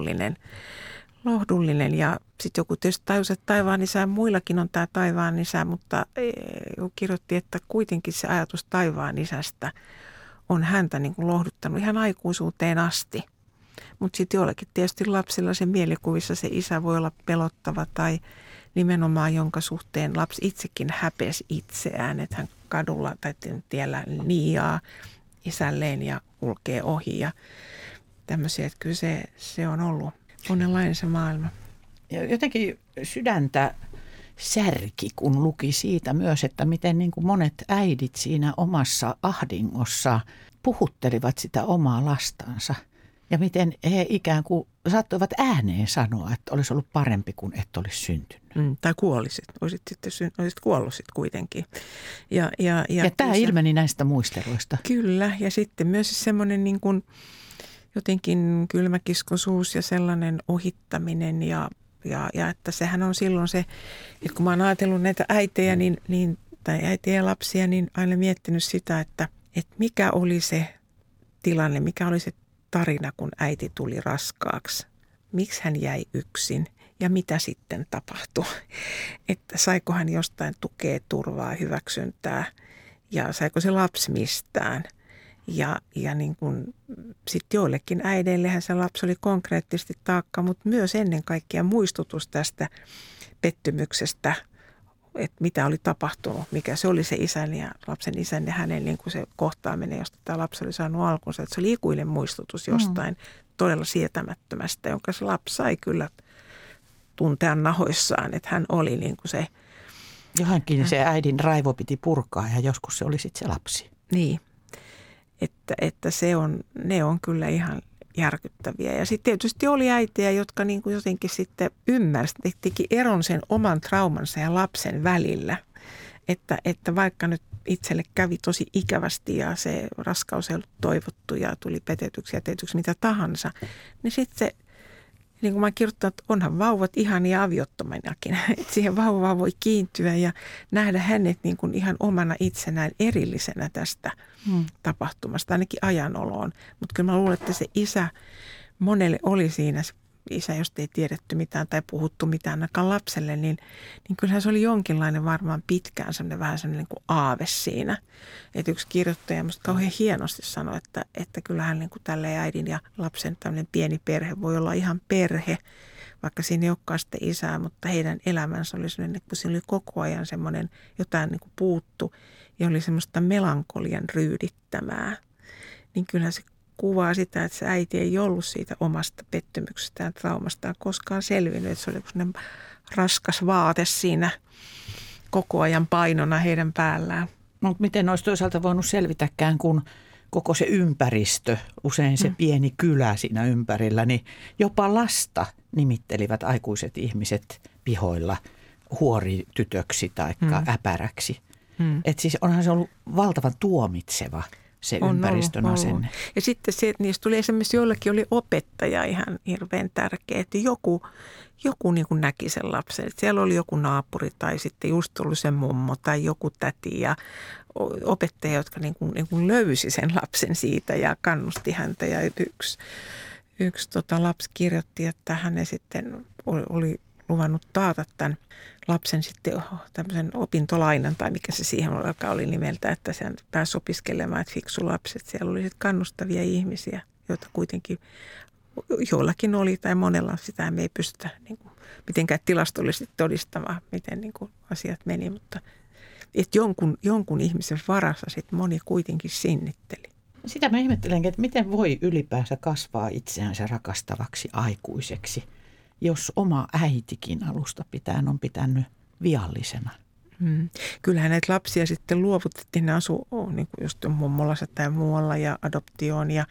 lohdullinen. Ja sitten joku tietysti tajusi, että taivaan isä ja muillakin on tämä taivaan isä, mutta kirjoitti, että kuitenkin se ajatus taivaan isästä on häntä niin kuin lohduttanut ihan aikuisuuteen asti. Mutta sitten jollakin tietysti lapsilla se mielikuvissa se isä voi olla pelottava tai nimenomaan jonka suhteen lapsi itsekin häpesi itseään, että hän kadulla tai tiellä niiaa isälleen ja kulkee ohi ja tämmöisiä, että kyllä se on ollut monenlainen se maailma. Ja jotenkin sydäntä särki, kun luki siitä myös, että miten niin kuin monet äidit siinä omassa ahdingossa puhuttelivat sitä omaa lastansa. Ja miten he ikään kuin saattoivat ääneen sanoa, että olisi ollut parempi kuin et olisi syntynyt. Tai kuolisit. Olisit kuollut sitten kuitenkin. Ja tämä ilmeni näistä muisteluista. Kyllä. Ja sitten myös semmoinen niin kuin jotenkin kylmäkiskoisuus ja sellainen ohittaminen ja että sehän on silloin se, että kun mä oon ajatellut näitä äitejä tai äitejä ja lapsia, niin aina miettinyt sitä, että mikä oli se tilanne, mikä oli se tarina, kun äiti tuli raskaaksi. Miksi hän jäi yksin ja mitä sitten tapahtui? Että saiko hän jostain tukea, turvaa, hyväksyntää ja saiko se lapsi mistään? Ja niin kuin sitten joillekin äideillehän se lapsi oli konkreettisesti taakka, mutta myös ennen kaikkea muistutus tästä pettymyksestä, että mitä oli tapahtunut, mikä se oli se isän ja lapsen isän ja hänen niin kuin se kohtaaminen, josta tämä lapsi oli saanut alkunsa. Että se oli ikuinen muistutus jostain todella sietämättömästä, jonka se lapsi sai kyllä tuntea nahoissaan, että hän oli niin kuin se. Johonkin se äidin raivo piti purkaa ja joskus se oli sitten se lapsi. Niin. Että ne on kyllä ihan järkyttäviä. Ja sitten tietysti oli äitejä, jotka niin kuin jotenkin sitten ymmärsivät, teki eron sen oman traumansa ja lapsen välillä. Että vaikka nyt itselle kävi tosi ikävästi ja se raskaus ei ollut toivottu ja tuli petetyksi ja tehtyksi mitä tahansa, niin sitten se, niin kuin mä oon kirjoittanut, että onhan vauvat ihania aviottominakin. Että siihen vauvaan voi kiintyä ja nähdä hänet niin kuin ihan omana itsenään erillisenä tästä tapahtumasta, ainakin ajanoloon. Mutta kyllä mä luulen, että se isä monelle oli siinä, se isä, josta ei tiedetty mitään tai puhuttu mitään ainakaan lapselle, niin kyllähän se oli jonkinlainen varmaan pitkään sellainen vähän sellainen niin kuin aave siinä. Että yksi kirjoittaja musta kauhean hienosti sanoi, että kyllähän niin kuin tälleen äidin ja lapsen tämmöinen pieni perhe voi olla ihan perhe, vaikka siinä ei olekaan sitten isää, mutta heidän elämänsä oli sellainen, kun siinä oli koko ajan semmoinen jotain niin kuin puuttu ja oli semmoista melankolian ryydittämää. Niin kyllähän se kuvaa sitä, että se äiti ei ollut siitä omasta pettymyksestään, traumastaan koskaan selvinnyt. Että se oli sellainen raskas vaate siinä koko ajan painona heidän päällään. Mutta miten olisi toisaalta voinut selvitäkään, kun koko se ympäristö, usein se pieni kylä siinä ympärillä, niin jopa lasta nimittelivät aikuiset ihmiset pihoilla huoritytöksi tai äpäräksi. Että siis onhan se ollut valtavan tuomitseva se ympäristön asenne. Ja sitten se, että niistä tuli esimerkiksi joillekin oli opettaja ihan hirveän tärkeä, että joku niin kuin näki sen lapsen. Että siellä oli joku naapuri tai sitten just ollut se mummo tai joku täti ja opettaja, jotka niin kuin löysi sen lapsen siitä ja kannusti häntä. Ja yksi lapsi kirjoitti, että hän sitten oli luvannut taata tämän lapsen sitten tämmöisen opintolainan tai mikä se siihen oli nimeltä, että sen pääsi opiskelemaan, että fiksu lapset. Siellä oli sitten kannustavia ihmisiä, joita kuitenkin joillakin oli tai monella sitä me ei pystytä niin kuin, mitenkään tilastollisesti todistamaan, miten niin kuin asiat meni, mutta että jonkun ihmisen varassa sitten moni kuitenkin sinnitteli. Sitä mä ihmettelenkin, että miten voi ylipäänsä kasvaa itseänsä rakastavaksi aikuiseksi, jos oma äitikin alusta pitäen on pitänyt viallisena. Kyllähän näitä lapsia sitten luovutettiin, ne asuu niin kuin just mummolassa tai muualla ja adoptioon. Ja,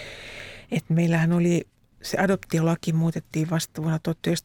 että meillähän oli, se adoptiolaki muutettiin vasta vuonna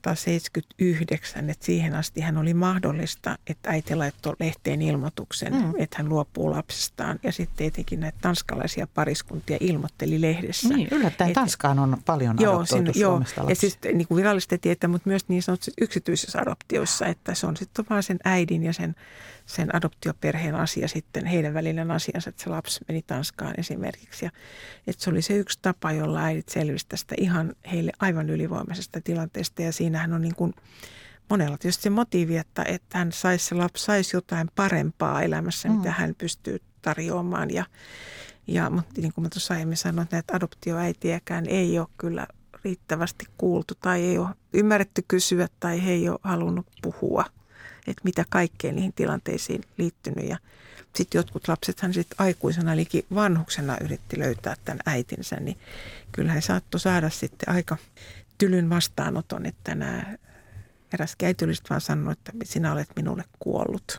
1979, että siihen asti hän oli mahdollista, että äiti laittoi lehteen ilmoituksen, että hän luopuu lapsestaan. Ja sitten tietenkin näitä tanskalaisia pariskuntia ilmoitteli lehdessä. Niin, yllättäen Tanskaan on paljon adoptoitu Suomesta lapsia. Ja siis niin kuin virallisesti tietää, mutta myös niin sanotusti yksityisissä adoptioissa, että se on sitten vaan sen äidin ja sen adoptioperheen asia sitten, heidän välinen asiansa, että se lapsi meni Tanskaan esimerkiksi. Ja, että se oli se yksi tapa, jolla äidit selvisivät tästä ihan heille aivan ylivoimaisesta tilanteesta. Ja siinähän on niin kuin monella tietysti se motiivi, että hän se lapsi saisi jotain parempaa elämässä, mitä hän pystyy tarjoamaan. Mutta niin kuin mä tuossa aiemmin sanoin, että näitä adoptioäitiäkään ei ole kyllä riittävästi kuultu tai ei ole ymmärretty kysyä tai he ei ole halunnut puhua, että mitä kaikkea niihin tilanteisiin liittynyt. Ja sitten jotkut lapsethan sitten aikuisena, eli vanhuksena yritti löytää tämän äitinsä, niin kyllä he saattoi saada sitten aika tylyn vastaanoton, että nämä eräs äitylistä vaan sanoi, että sinä olet minulle kuollut.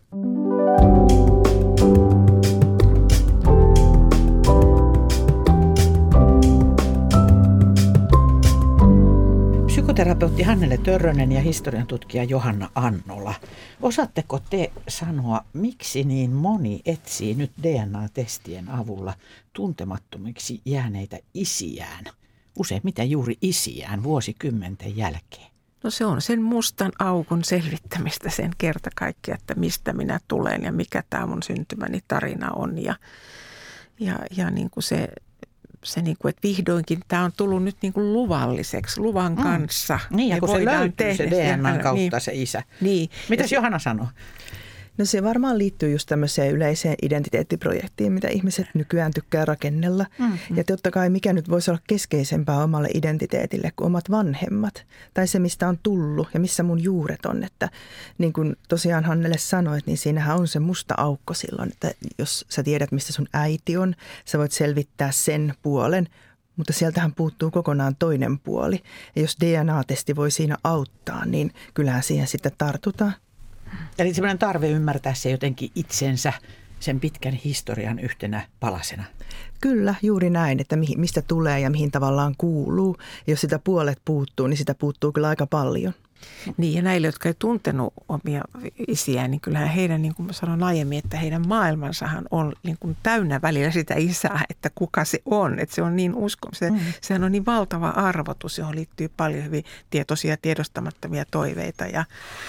Psykoterapeutti Hannele Törrönen ja historian tutkija Johanna Annola. Osaatteko te sanoa, miksi niin moni etsii nyt DNA-testien avulla tuntemattomiksi jääneitä isiään? Useimmiten juuri isiään vuosikymmenten jälkeen. No se on sen mustan aukon selvittämistä sen kerta kaikkiaan, että mistä minä tulen ja mikä tämä mun syntymäni tarina on. Ja niin kuin se niin kuin, että vihdoinkin tämä on tullut nyt niin kuin luvalliseksi, luvan kanssa. Niin, ja kun se löytyy se DNAn kautta niin, se isä. Niin. Mitäs Johanna sanoo? No se varmaan liittyy just tämmöiseen yleiseen identiteettiprojektiin, mitä ihmiset nykyään tykkää rakennella. Ja totta kai mikä nyt voisi olla keskeisempää omalle identiteetille kuin omat vanhemmat. Tai se, mistä on tullut ja missä mun juuret on. Että niin kuin tosiaan Hannele sanoit, niin siinähän on se musta aukko silloin, että jos sä tiedät, mistä sun äiti on, sä voit selvittää sen puolen. Mutta sieltähän puuttuu kokonaan toinen puoli. Ja jos DNA-testi voi siinä auttaa, niin kyllähän siihen sitten tartutaan. Eli semmoinen tarve ymmärtää se jotenkin itsensä sen pitkän historian yhtenä palasena. Kyllä, juuri näin, että mistä tulee ja mihin tavallaan kuuluu. Ja jos sitä puolet puuttuu, niin sitä puuttuu kyllä aika paljon. Niin ja näille, jotka ei tuntenut omia isiään, niin kyllähän heidän, niin kuin mä sanoin aiemmin, että heidän maailmansahan on niin kuin täynnä välillä sitä isää, että kuka se on. Että se on niin sehän on niin valtava arvotus, johon liittyy paljon hyvin tietoisia, tiedostamattomia toiveita ja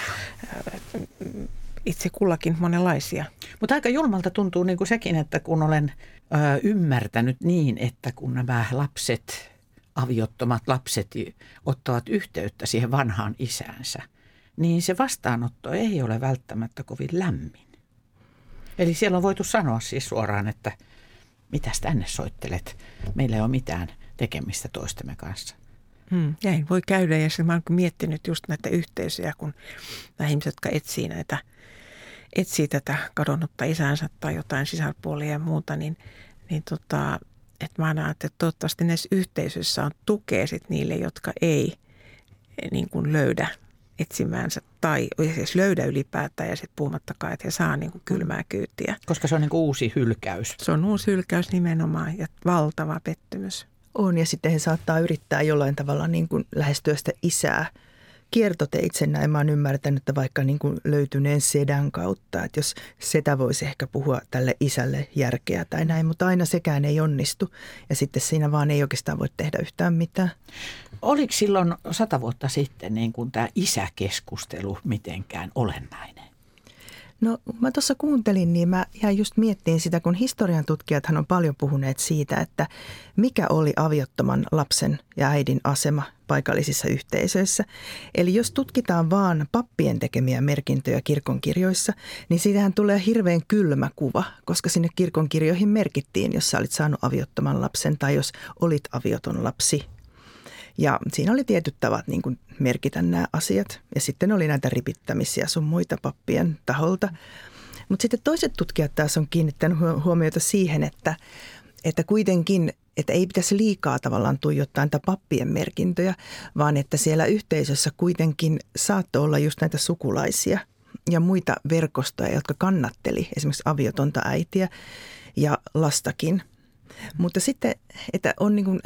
itse kullakin monenlaisia. Mutta aika julmalta tuntuu niin kuin sekin, että kun olen ymmärtänyt niin, että kun nämä lapset, aviottomat lapset ottavat yhteyttä siihen vanhaan isäänsä, niin se vastaanotto ei ole välttämättä kovin lämmin. Eli siellä on voitu sanoa siis suoraan, että mitäs tänne soittelet, meillä ei ole mitään tekemistä toistemme kanssa. Näin voi käydä ja mä oon miettinyt just näitä yhteisöjä, kun nämä ihmiset, jotka etsii tätä kadonnutta isäänsä tai jotain sisarpuolia ja muuta, niin että mä näen, että toivottavasti näissä yhteisöissä on tukea sit niille, jotka ei niin kuin löydä etsimäänsä tai edes löydä ylipäätään ja sitten puhumattakaan, että he saa niin kuin kylmää kyytiä. Koska se on niin kuin uusi hylkäys. Se on uusi hylkäys nimenomaan ja valtava pettymys. On ja sitten he saattaa yrittää jollain tavalla niin kuin lähestyä sitä isää kiertoteitse. Näin mä oon ymmärtänyt, että vaikka niin kuin löytyneen sedän kautta, että jos setä voisi ehkä puhua tälle isälle järkeä tai näin, mutta aina sekään ei onnistu ja sitten siinä vaan ei oikeastaan voi tehdä yhtään mitään. Oliko silloin 100 vuotta sitten niin kuin tämä isäkeskustelu mitenkään olennainen? No mä tuossa kuuntelin, niin mä jäin just miettiin sitä, kun historian tutkijathan on paljon puhuneet siitä, että mikä oli aviottoman lapsen ja äidin asema paikallisissa yhteisöissä. Eli jos tutkitaan vaan pappien tekemiä merkintöjä kirkonkirjoissa, niin siitähän tulee hirveän kylmä kuva, koska sinne kirkonkirjoihin merkittiin, jos sä olit saanut aviottoman lapsen tai jos olit avioton lapsi. Ja siinä oli tietyt tavat niin kuin merkitä nämä asiat ja sitten oli näitä ripittämisiä sun muita pappien taholta. Mutta sitten toiset tutkijat taas on kiinnittänyt huomiota siihen, että kuitenkin, että ei pitäisi liikaa tavallaan tuijottaa näitä pappien merkintöjä, vaan että siellä yhteisössä kuitenkin saattoi olla just näitä sukulaisia ja muita verkostoja, jotka kannatteli esimerkiksi aviotonta äitiä ja lastakin. Mutta sitten, että on niin kuin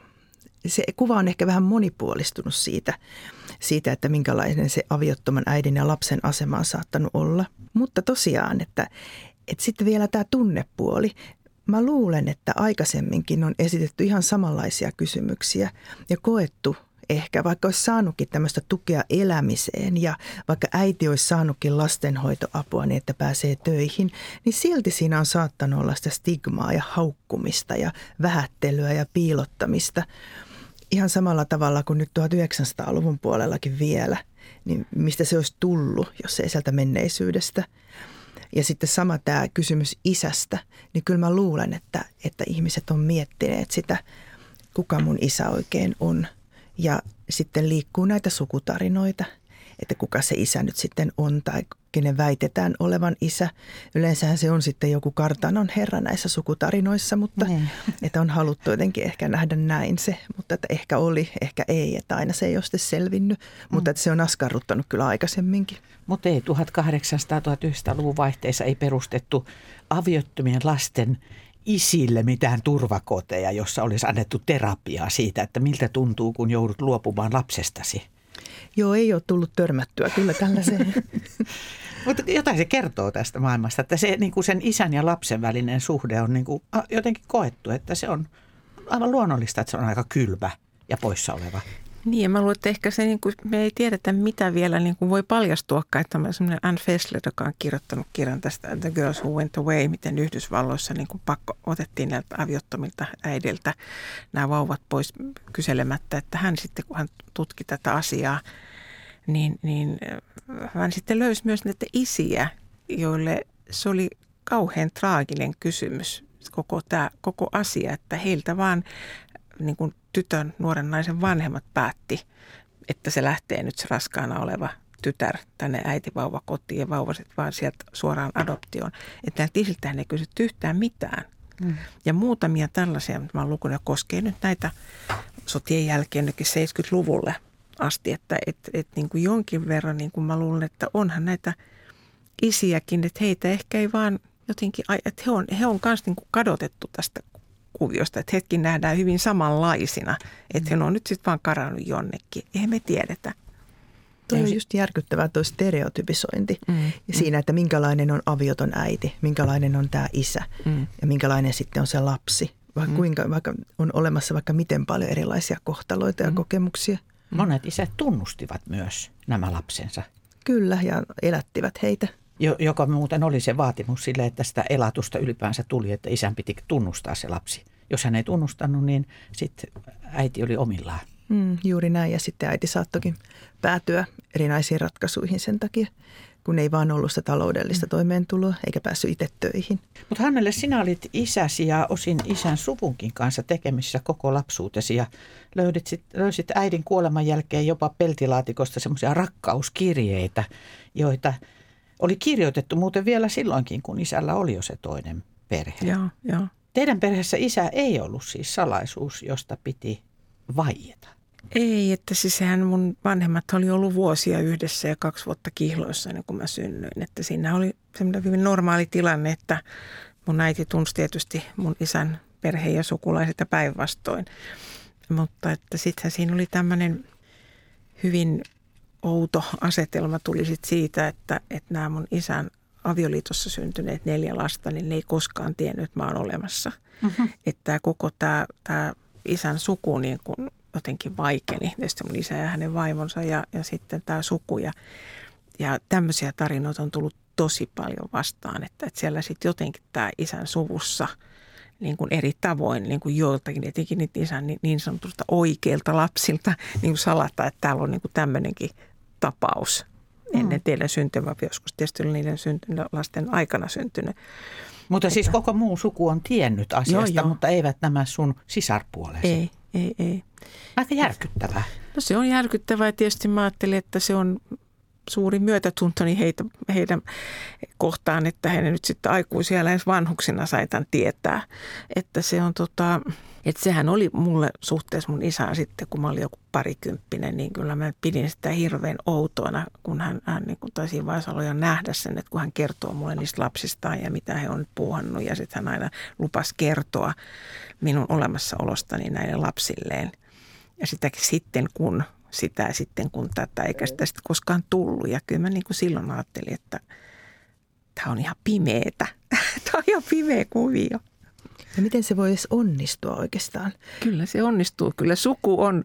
se kuva on ehkä vähän monipuolistunut siitä, että minkälainen se aviottoman äidin ja lapsen asema on saattanut olla. Mutta tosiaan, että sitten vielä tämä tunnepuoli. Mä luulen, että aikaisemminkin on esitetty ihan samanlaisia kysymyksiä ja koettu ehkä, vaikka olisi saanutkin tämmöistä tukea elämiseen ja vaikka äiti olisi saanutkin lastenhoitoapua niin, että pääsee töihin, niin silti siinä on saattanut olla sitä stigmaa ja haukkumista ja vähättelyä ja piilottamista. Ihan samalla tavalla kuin nyt 1900-luvun puolellakin vielä, niin mistä se olisi tullut, jos ei sieltä menneisyydestä. Ja sitten sama tämä kysymys isästä, niin kyllä mä luulen, että ihmiset on miettineet sitä, kuka mun isä oikein on. Ja sitten liikkuu näitä sukutarinoita, että kuka se isä nyt sitten on tai kenen väitetään olevan isä. Yleensähän se on sitten joku kartanon herra näissä sukutarinoissa, mutta että on haluttu jotenkin ehkä nähdä näin se, mutta että ehkä oli, ehkä ei, että aina se ei ole sitten selvinnyt, mutta että se on askarruttanut kyllä aikaisemminkin. Mutta ei 1800-1900-luvun vaihteessa ei perustettu aviottomien lasten isille mitään turvakoteja, jossa olisi annettu terapiaa siitä, että miltä tuntuu, kun joudut luopumaan lapsestasi. Joo, ei ole tullut törmättyä kyllä tällaiseen. Mutta jotain se kertoo tästä maailmasta, että se, niin kuin sen isän ja lapsen välinen suhde on niin kuin jotenkin koettu, että se on aivan luonnollista, että se on aika kylmä ja poissa oleva. Niin, ja mä luulen, että ehkä se, niin kuin, me ei tiedetä, mitä vielä niin kuin voi paljastuakaan. Että on sellainen Anne Fessler, joka on kirjoittanut kirjan tästä The Girls Who Went Away, miten Yhdysvalloissa niin kuin pakko otettiin näiltä aviottomilta äidiltä nämä vauvat pois kyselemättä. Että hän sitten, kun hän tutki tätä asiaa, niin hän sitten löysi myös näitä isiä, joille se oli kauhean traaginen kysymys, koko asia, että heiltä vaan niin kuin tytön, nuoren naisen vanhemmat päätti, että se lähtee nyt se raskaana oleva tytär tänne äitivauvakotiin ja vauvaset vaan sieltä suoraan adoptioon. Että näiltä isiltä ei kysytty yhtään mitään. Ja muutamia tällaisia, mitä mä oon lukenut, koskee nyt näitä sotien jälkeen 70-luvulle asti, että niin kuin jonkin verran niin kuin mä luulen, että onhan näitä isiäkin, että heitä ehkä ei vaan jotenkin, että he on myös niin kuin kadotettu tästä kuviosta, että hetkin nähdään hyvin samanlaisina, että he on nyt sitten vaan karannut jonnekin. Eihän me tiedetä. Tuo on just järkyttävää tuo stereotypisointi ja siinä, että minkälainen on avioton äiti, minkälainen on tämä isä ja minkälainen sitten on se lapsi. Vaikka on olemassa vaikka miten paljon erilaisia kohtaloita ja kokemuksia. Monet isät tunnustivat myös nämä lapsensa. Kyllä, ja elättivät heitä. Joka muuten oli se vaatimus sille, että sitä elatusta ylipäänsä tuli, että isän piti tunnustaa se lapsi. Jos hän ei tunnustanut, niin sitten äiti oli omillaan. Juuri näin, ja sitten äiti saattokin päätyä erinäisiin ratkaisuihin sen takia, kun ei vaan ollut sitä taloudellista toimeentuloa, eikä päässyt itse töihin. Mutta Hannele, sinä olit isäsi ja osin isän suvunkin kanssa tekemisissä koko lapsuutesi ja löysit äidin kuoleman jälkeen jopa peltilaatikosta semmoisia rakkauskirjeitä, joita oli kirjoitettu muuten vielä silloinkin, kun isällä oli jo se toinen perhe. Joo. Teidän perheessä isä ei ollut siis salaisuus, josta piti vaieta. Ei, että siis sehän mun vanhemmat oli ollut vuosia yhdessä ja 2 vuotta kihloissa ennen kuin mä synnyin. Että siinä oli semmoinen hyvin normaali tilanne, että mun äiti tunsi tietysti mun isän perheen ja sukulaiset ja päinvastoin. Mutta että sittenhän siinä oli tämmöinen hyvin outo asetelma tuli sit siitä, että nämä mun isän avioliitossa syntyneet 4 lasta, niin ne ei koskaan tiennyt, että mä oon olemassa. Että koko tämä isän suku niin kun jotenkin vaikeni. Tietysti mun isä ja hänen vaimonsa ja sitten tämä suku. Ja tämmöisiä tarinoita on tullut tosi paljon vastaan, että siellä sitten jotenkin tämä isän suvussa niin kuin eri tavoin niin kuin joiltakin, etenkin niitä isän niin sanotusta oikeilta lapsilta niin kuin salata, että täällä on niin kuin tämmöinenkin tapaus ennen teidän syntymää, joskus tietysti oli niiden lasten aikana syntynyt. Mutta siis koko muu suku on tiennyt asiasta, joo. Mutta eivät nämä sun sisarpuolesi. Ei. Aika järkyttävää. No se on järkyttävää ja tietysti mä ajattelin, että se on suuri myötätuntoni heidän kohtaan, että he nyt sitten aikuisia lähes vanhuksina saitan tietää. Että se on että sehän oli mulle suhteessa mun isään sitten, kun mä olin joku parikymppinen, niin kyllä mä pidin sitä hirveän outoina, kun hän niin kuin taisi vaisaloja nähdä sen, että kun hän kertoo mulle niistä lapsistaan ja mitä he on nyt puuhannut. Ja sitten hän aina lupasi kertoa minun olemassaolostani näille lapsilleen. Ja sitten kun tätä, eikä sitä sitten koskaan tullut. Ja kyllä mä niin kuin silloin ajattelin, että tämä on ihan pimeetä. Tämä on ihan pimeä kuvio. Ja miten se voi edes onnistua oikeastaan? Kyllä se onnistuu. Kyllä suku on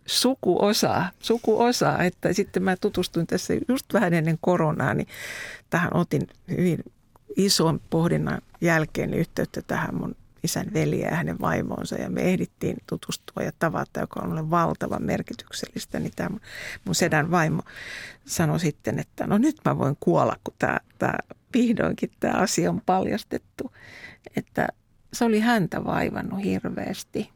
sukuosa. Että sitten mä tutustuin tässä just vähän ennen koronaa, niin tähän otin hyvin ison pohdinnan jälkeen yhteyttä tähän mun isän veliä ja hänen vaimonsa. Ja me ehdittiin tutustua ja tavata, joka on mulle valtavan merkityksellistä. Niin tämä mun sedän vaimo sanoi sitten, että no nyt mä voin kuolla, kun tämä vihdoinkin tämä asia on paljastettu. Että se oli häntä vaivannut hirveästi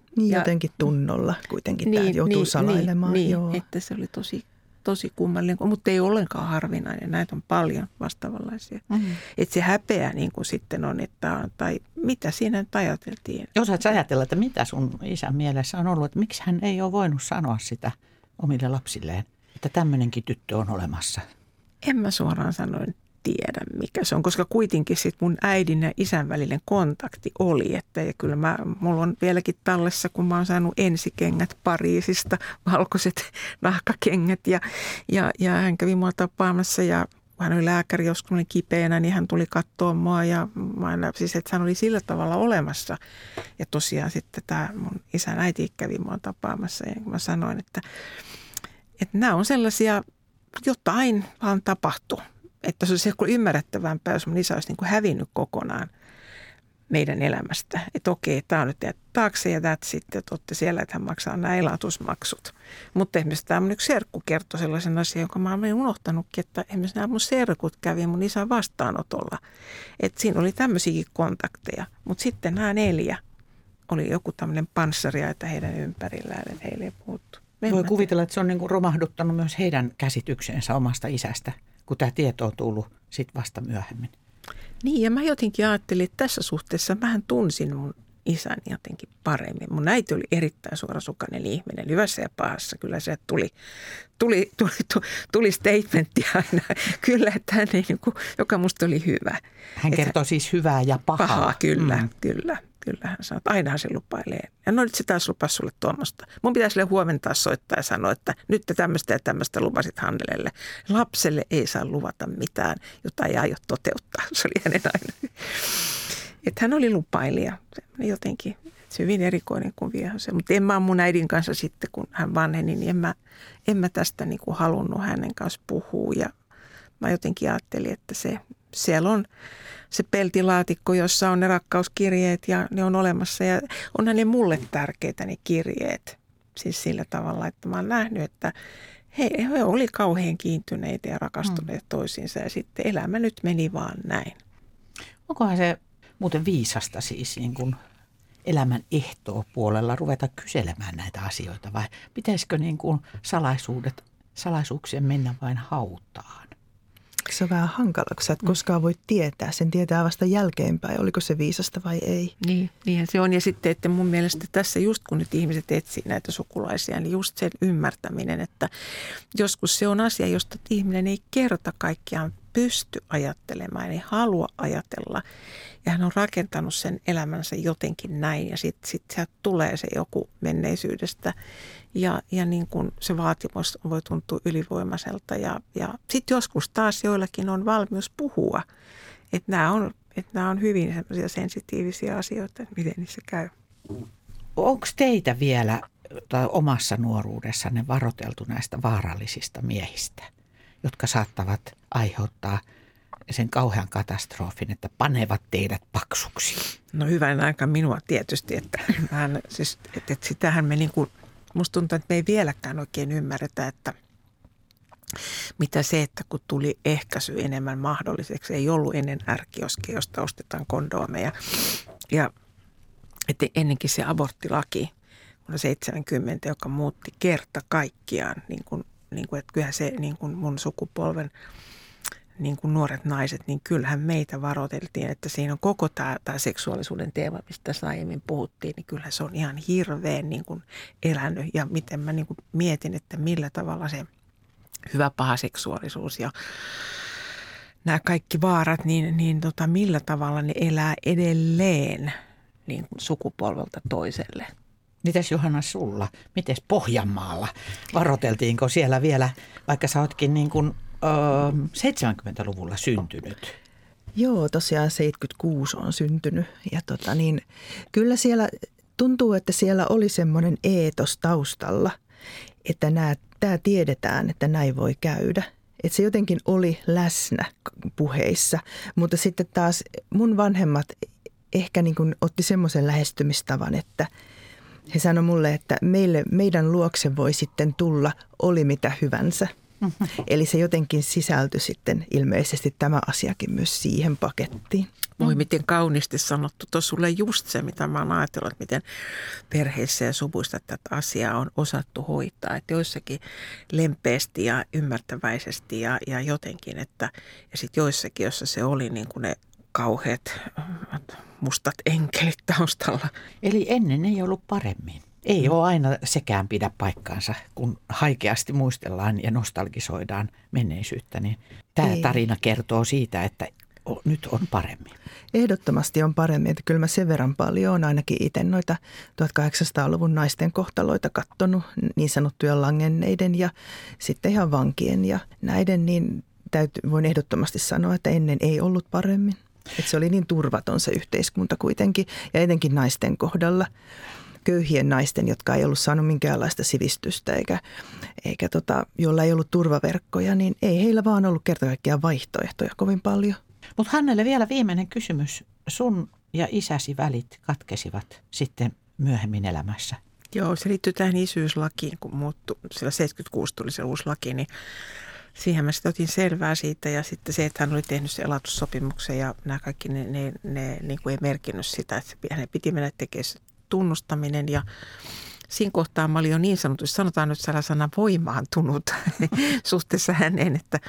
Niin jotenkin tunnolla kuitenkin tämä joutuu salailemaan. Niin, joo. että se oli tosi kummallinen, mutta ei ollenkaan harvinainen. Näitä on paljon vastaavanlaisia. Että se häpeä niin kuin sitten on, että tai mitä siinä nyt ajateltiin. Osaatko ajatella, että mitä sun isän mielessä on ollut, että miksi hän ei ole voinut sanoa sitä omille lapsilleen, että tämmöinenkin tyttö on olemassa? En mä suoraan sanoen tiedä, mikä se on, koska kuitenkin sit mun äidin ja isän välinen kontakti oli, että ja kyllä mulla on vieläkin tallessa, kun mä oon saanut ensikengät Pariisista, valkoiset nahkakengät ja hän kävi mua tapaamassa ja hän oli lääkäri, joskus oli kipeänä, niin hän tuli katsoa mua ja siis että hän oli sillä tavalla olemassa. Ja tosiaan sitten tämä mun isän äiti kävi mua tapaamassa ja mä sanoin, että nämä on sellaisia, jotain vaan tapahtui. Että se olisi ymmärrettävämpää, jos mun isä olisi niin kuin hävinnyt kokonaan meidän elämästä. Että okei, tämä on nyt taakse ja that's sitten, että olette siellä, että hän maksaa nämä elatusmaksut. Mutta esimerkiksi tämä mun yksi serkku kertoi sellaisen asian, jonka mä olen unohtanutkin, että esimerkiksi nämä mun serkut kävi mun isän vastaanotolla. Että siinä oli tämmöisiäkin kontakteja, mutta sitten nämä 4 oli joku tämmöinen panssaria, että heidän ympärillään, että heille ei puhuttu. Voi kuvitella, että se on niin kuin romahduttanut myös heidän käsityksensä omasta isästä, kun tämä tieto on tullut sitten vasta myöhemmin. Niin, ja mä jotenkin ajattelin, että tässä suhteessa mähän tunsin mun isän jotenkin paremmin. Mun äiti oli erittäin suorasukainen ihminen, hyvässä ja pahassa. Kyllä se tuli statementti aina. Kyllä, että hän ei, niin kuin, joka musta oli hyvä. Hän kertoo siis hyvää ja pahaa. Pahaa, kyllä. Kyllä hän sanoo, että aina hän se lupailee. Ja no nyt se taas lupasi sulle tuommoista. Mun pitäisi sille huomenna soittaa ja sanoa, että nyt te tämmöistä ja tämmöistä lupasit Hannelelle. Lapselle ei saa luvata mitään, jota ei aio toteuttaa. Se oli hänen aina. Että hän oli lupailija. Jotenkin se hyvin erikoinen kuin viehäse. Mutta en mä mun äidin kanssa sitten, kun hän vanheni, niin en mä tästä niin kuin halunnut hänen kanssa puhua. Ja mä jotenkin ajattelin, että siellä on se peltilaatikko, jossa on ne rakkauskirjeet ja ne on olemassa. Ja onhan ne mulle tärkeitä ne kirjeet. Siis sillä tavalla, että mä oon nähnyt, että he oli kauhean kiintyneitä ja rakastuneet toisiinsa. Ja sitten elämä nyt meni vaan näin. Onkohan se muuten viisasta siis niin kuin elämän ehtoopuolella ruveta kyselemään näitä asioita vai pitäisikö niin kuin salaisuuksien mennä vain hautaan? Se on vähän hankala, kun sä et koskaan voi tietää. Sen tietää vasta jälkeenpäin, oliko se viisasta vai ei. Niinhän se on. Ja sitten, että mun mielestä tässä just kun nyt ihmiset etsii näitä sukulaisia, niin just sen ymmärtäminen, että joskus se on asia, josta ihminen ei kerta kaikkiaan pysty ajattelemaan, ei halua ajatella. Ja hän on rakentanut sen elämänsä jotenkin näin ja sitten sieltä tulee se joku menneisyydestä ja niin kuin se vaatimus voi tuntua ylivoimaiselta ja sitten joskus taas joillakin on valmius puhua, että nämä on hyvin semmoisia sensitiivisiä asioita, että miten niissä käy. Onko teitä vielä omassa nuoruudessanne varoteltu näistä vaarallisista miehistä, jotka saattavat aiheuttaa sen kauhean katastrofin, että panevat teidät paksuksi? No hyvän aika minua tietysti, että sitähän me niin kuin, musta tuntuu, että me ei vieläkään oikein ymmärretä, että mitä se, että kun tuli ehkäisy enemmän mahdolliseksi, ei ollut ennen ärkioskia, josta ostetaan kondoomeja. Ja että ennenkin se aborttilaki vuonna 70, joka muutti kerta kaikkiaan, niin kuin, että kyllähän se niin kuin mun sukupolven niin kuin nuoret naiset, niin kyllähän meitä varoiteltiin, että siinä on koko tämä seksuaalisuuden teema, mistä tässä aiemmin puhuttiin, niin kyllähän se on ihan hirveän niin kuin elänyt. Ja miten mä niin kuin mietin, että millä tavalla se hyvä paha seksuaalisuus ja nämä kaikki vaarat, niin millä tavalla ne elää edelleen niin kuin sukupolvelta toiselle. Mites Johanna sulla? Mites Pohjanmaalla? Varoteltiinko siellä vielä, vaikka sä ootkin niin kuin 70-luvulla syntynyt? Joo, tosiaan 76 on syntynyt ja kyllä siellä tuntuu, että siellä oli semmoinen eetos taustalla, että tämä tiedetään, että näin voi käydä. Että se jotenkin oli läsnä puheissa, mutta sitten taas mun vanhemmat ehkä niin kuin otti semmoisen lähestymistavan, että he sanoi mulle, että meidän luokse voi sitten tulla oli mitä hyvänsä. Eli se jotenkin sisältyi sitten ilmeisesti tämä asiakin myös siihen pakettiin. Voi miten kauniisti sanottu. Tuossa sulle just se, mitä mä oon ajatellut, että miten perheissä ja suvuissa tätä asiaa on osattu hoitaa. Että joissakin lempeästi ja ymmärtäväisesti ja jotenkin, että ja sitten joissakin, jossa se oli niin kuin ne kauheat mustat enkelit taustalla. Eli ennen ei ollut paremmin. Ei ole aina sekään pidä paikkaansa, kun haikeasti muistellaan ja nostalgisoidaan menneisyyttä. Niin tämä tarina kertoo siitä, että nyt on paremmin. Ehdottomasti on paremmin, että kyllä mä sen verran paljon olen ainakin itse noita 1800-luvun naisten kohtaloita katsonut, niin sanottuja langenneiden ja sitten ihan vankien ja näiden, niin voin ehdottomasti sanoa, että ennen ei ollut paremmin. Että se oli niin turvaton se yhteiskunta kuitenkin ja etenkin naisten kohdalla. Köyhien naisten, jotka ei ollut saanut minkäänlaista sivistystä eikä jolla ei ollut turvaverkkoja, niin ei heillä vaan ollut kerta kaikkiaan vaihtoehtoja kovin paljon. Mutta Hannele vielä viimeinen kysymys. Sun ja isäsi välit katkesivat sitten myöhemmin elämässä. Joo, se liittyy tähän isyyslakiin, kun muuttui, siellä 76 tuli se uusi laki, niin siihen mä sitten otin selvää siitä ja sitten se, että hän oli tehnyt se elatussopimuksen ja nämä kaikki ne niin kuin ei merkinnyt sitä, että hänen piti mennä tekemään tunnustaminen ja siinä kohtaa mä olin jo niin sanotusti, sanotaan nyt sellaisena voimaantunut suhteessa häneen, että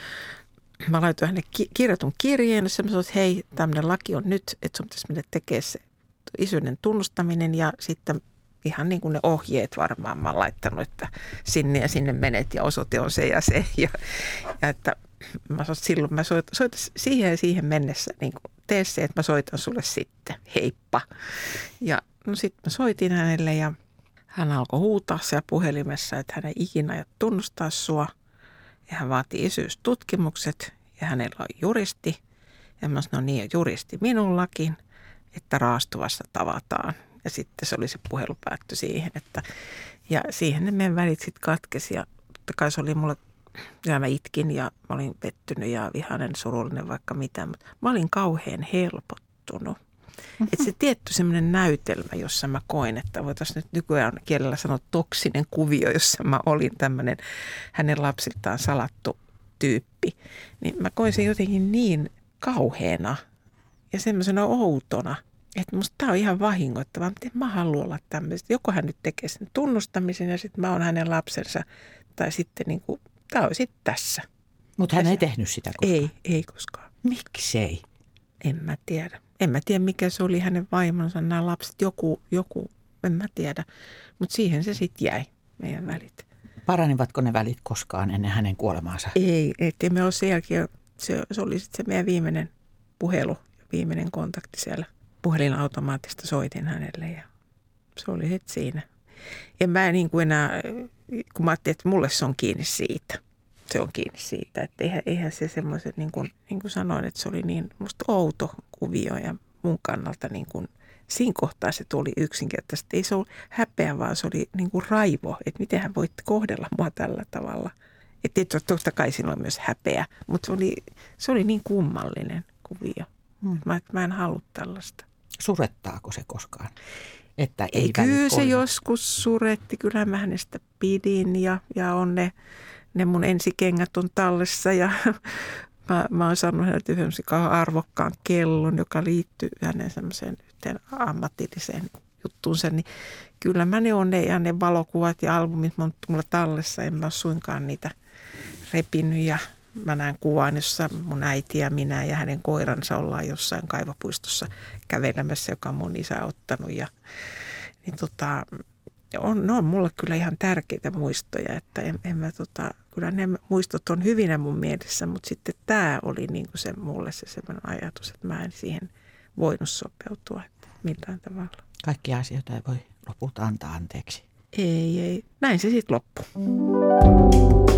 mä laitoin hänelle kirjoitun kirjeen, jossa mä sanoin, että hei, tämmöinen laki on nyt, että sun pitäisi mennä tekemään se isyyden tunnustaminen ja sitten ihan niin kuin ne ohjeet varmaan mä oon laittanut, että sinne ja sinne menet ja osoite on se ja se. Ja että silloin mä soitan siihen ja siihen mennessä, niin kuin tee se, että mä soitan sulle sitten, heippa. Ja no sitten mä soitin hänelle ja hän alkoi huutaa siellä puhelimessa, että hän ei ikinä aio tunnustaa sua. Ja hän vaati isyystutkimukset ja hänellä on juristi. Ja mä sanoin, no niin, juristi minullakin, että raastuvassa tavataan. Ja sitten se oli se puhelu päättyi siihen, että ja siihen ne meidän välit sitten katkesi. Ja totta kai se oli mulle, ja mä itkin ja mä olin pettynyt ja vihainen, surullinen vaikka mitä. Mutta mä olin kauhean helpottunut. Että se tietty semmoinen näytelmä, jossa mä koin, että voitaisiin nyt nykyään kielellä sanoa toksinen kuvio, jossa mä olin tämmöinen hänen lapsiltaan salattu tyyppi. Niin mä koin sen jotenkin niin kauheana ja semmoisena outona, että musta tää on ihan vahingoittavaa, mutta en mä halua olla tämmöistä. Joko hän nyt tekee sen tunnustamisen ja sitten mä oon hänen lapsensa tai sitten niin kuin, tää on sitten tässä. Mutta hän ei tehnyt sitä koskaan? Ei koskaan. Miksei? En mä tiedä. En mä tiedä, mikä se oli hänen vaimonsa, nämä lapset, joku, en mä tiedä. Mutta siihen se sitten jäi, meidän välit. Paranivatko ne välit koskaan ennen hänen kuolemaansa? Ei, ettei me ole sen jälkeen, se oli sitten se meidän viimeinen puhelu, viimeinen kontakti siellä. Puhelinautomaatista soitin hänelle ja se oli sitten siinä. En mä niin kuin enää, kun mä ajattelin, että mulle se on kiinni siitä. Se on kiinni siitä, että eihän se semmoiset, niin kuin sanoin, että se oli niin musta outo kuvio ja mun kannalta niin kuin, siinä kohtaa se tuli yksinkertaisesti. Ei se ollut häpeä, vaan se oli niin kuin raivo, että miten hän voitte kohdella mua tällä tavalla. Että totta kai siinä oli myös häpeä, mutta se oli niin kummallinen kuvio. Mä en halua tällaista. Surettaako se koskaan? Että ei kyllä se joskus suretti, kyllähän mä hänestä pidin ja on ne mun ensikengät on tallessa ja mä oon saanut häneltä yhden arvokkaan kellon, joka liittyy hänen semmoiseen yhteen ammatilliseen juttuunsa. Niin kyllä mä ne on ne valokuvat ja albumit on mulla tallessa. En mä ole suinkaan niitä repinyt ja mä näen kuvan, jossa mun äiti ja minä ja hänen koiransa ollaan jossain kaivopuistossa kävelemässä, joka on mun isä ottanut. Ja, niin ne on mulle kyllä ihan tärkeitä muistoja, että kyllä ne muistot on hyvinä mun mielessä, mutta sitten tämä oli niin kuin se mulle se semmoinen ajatus, että mä en siihen voinut sopeutua että millään tavalla. Kaikkia asioita ei voi lopulta antaa anteeksi. Ei. Näin se sitten loppui.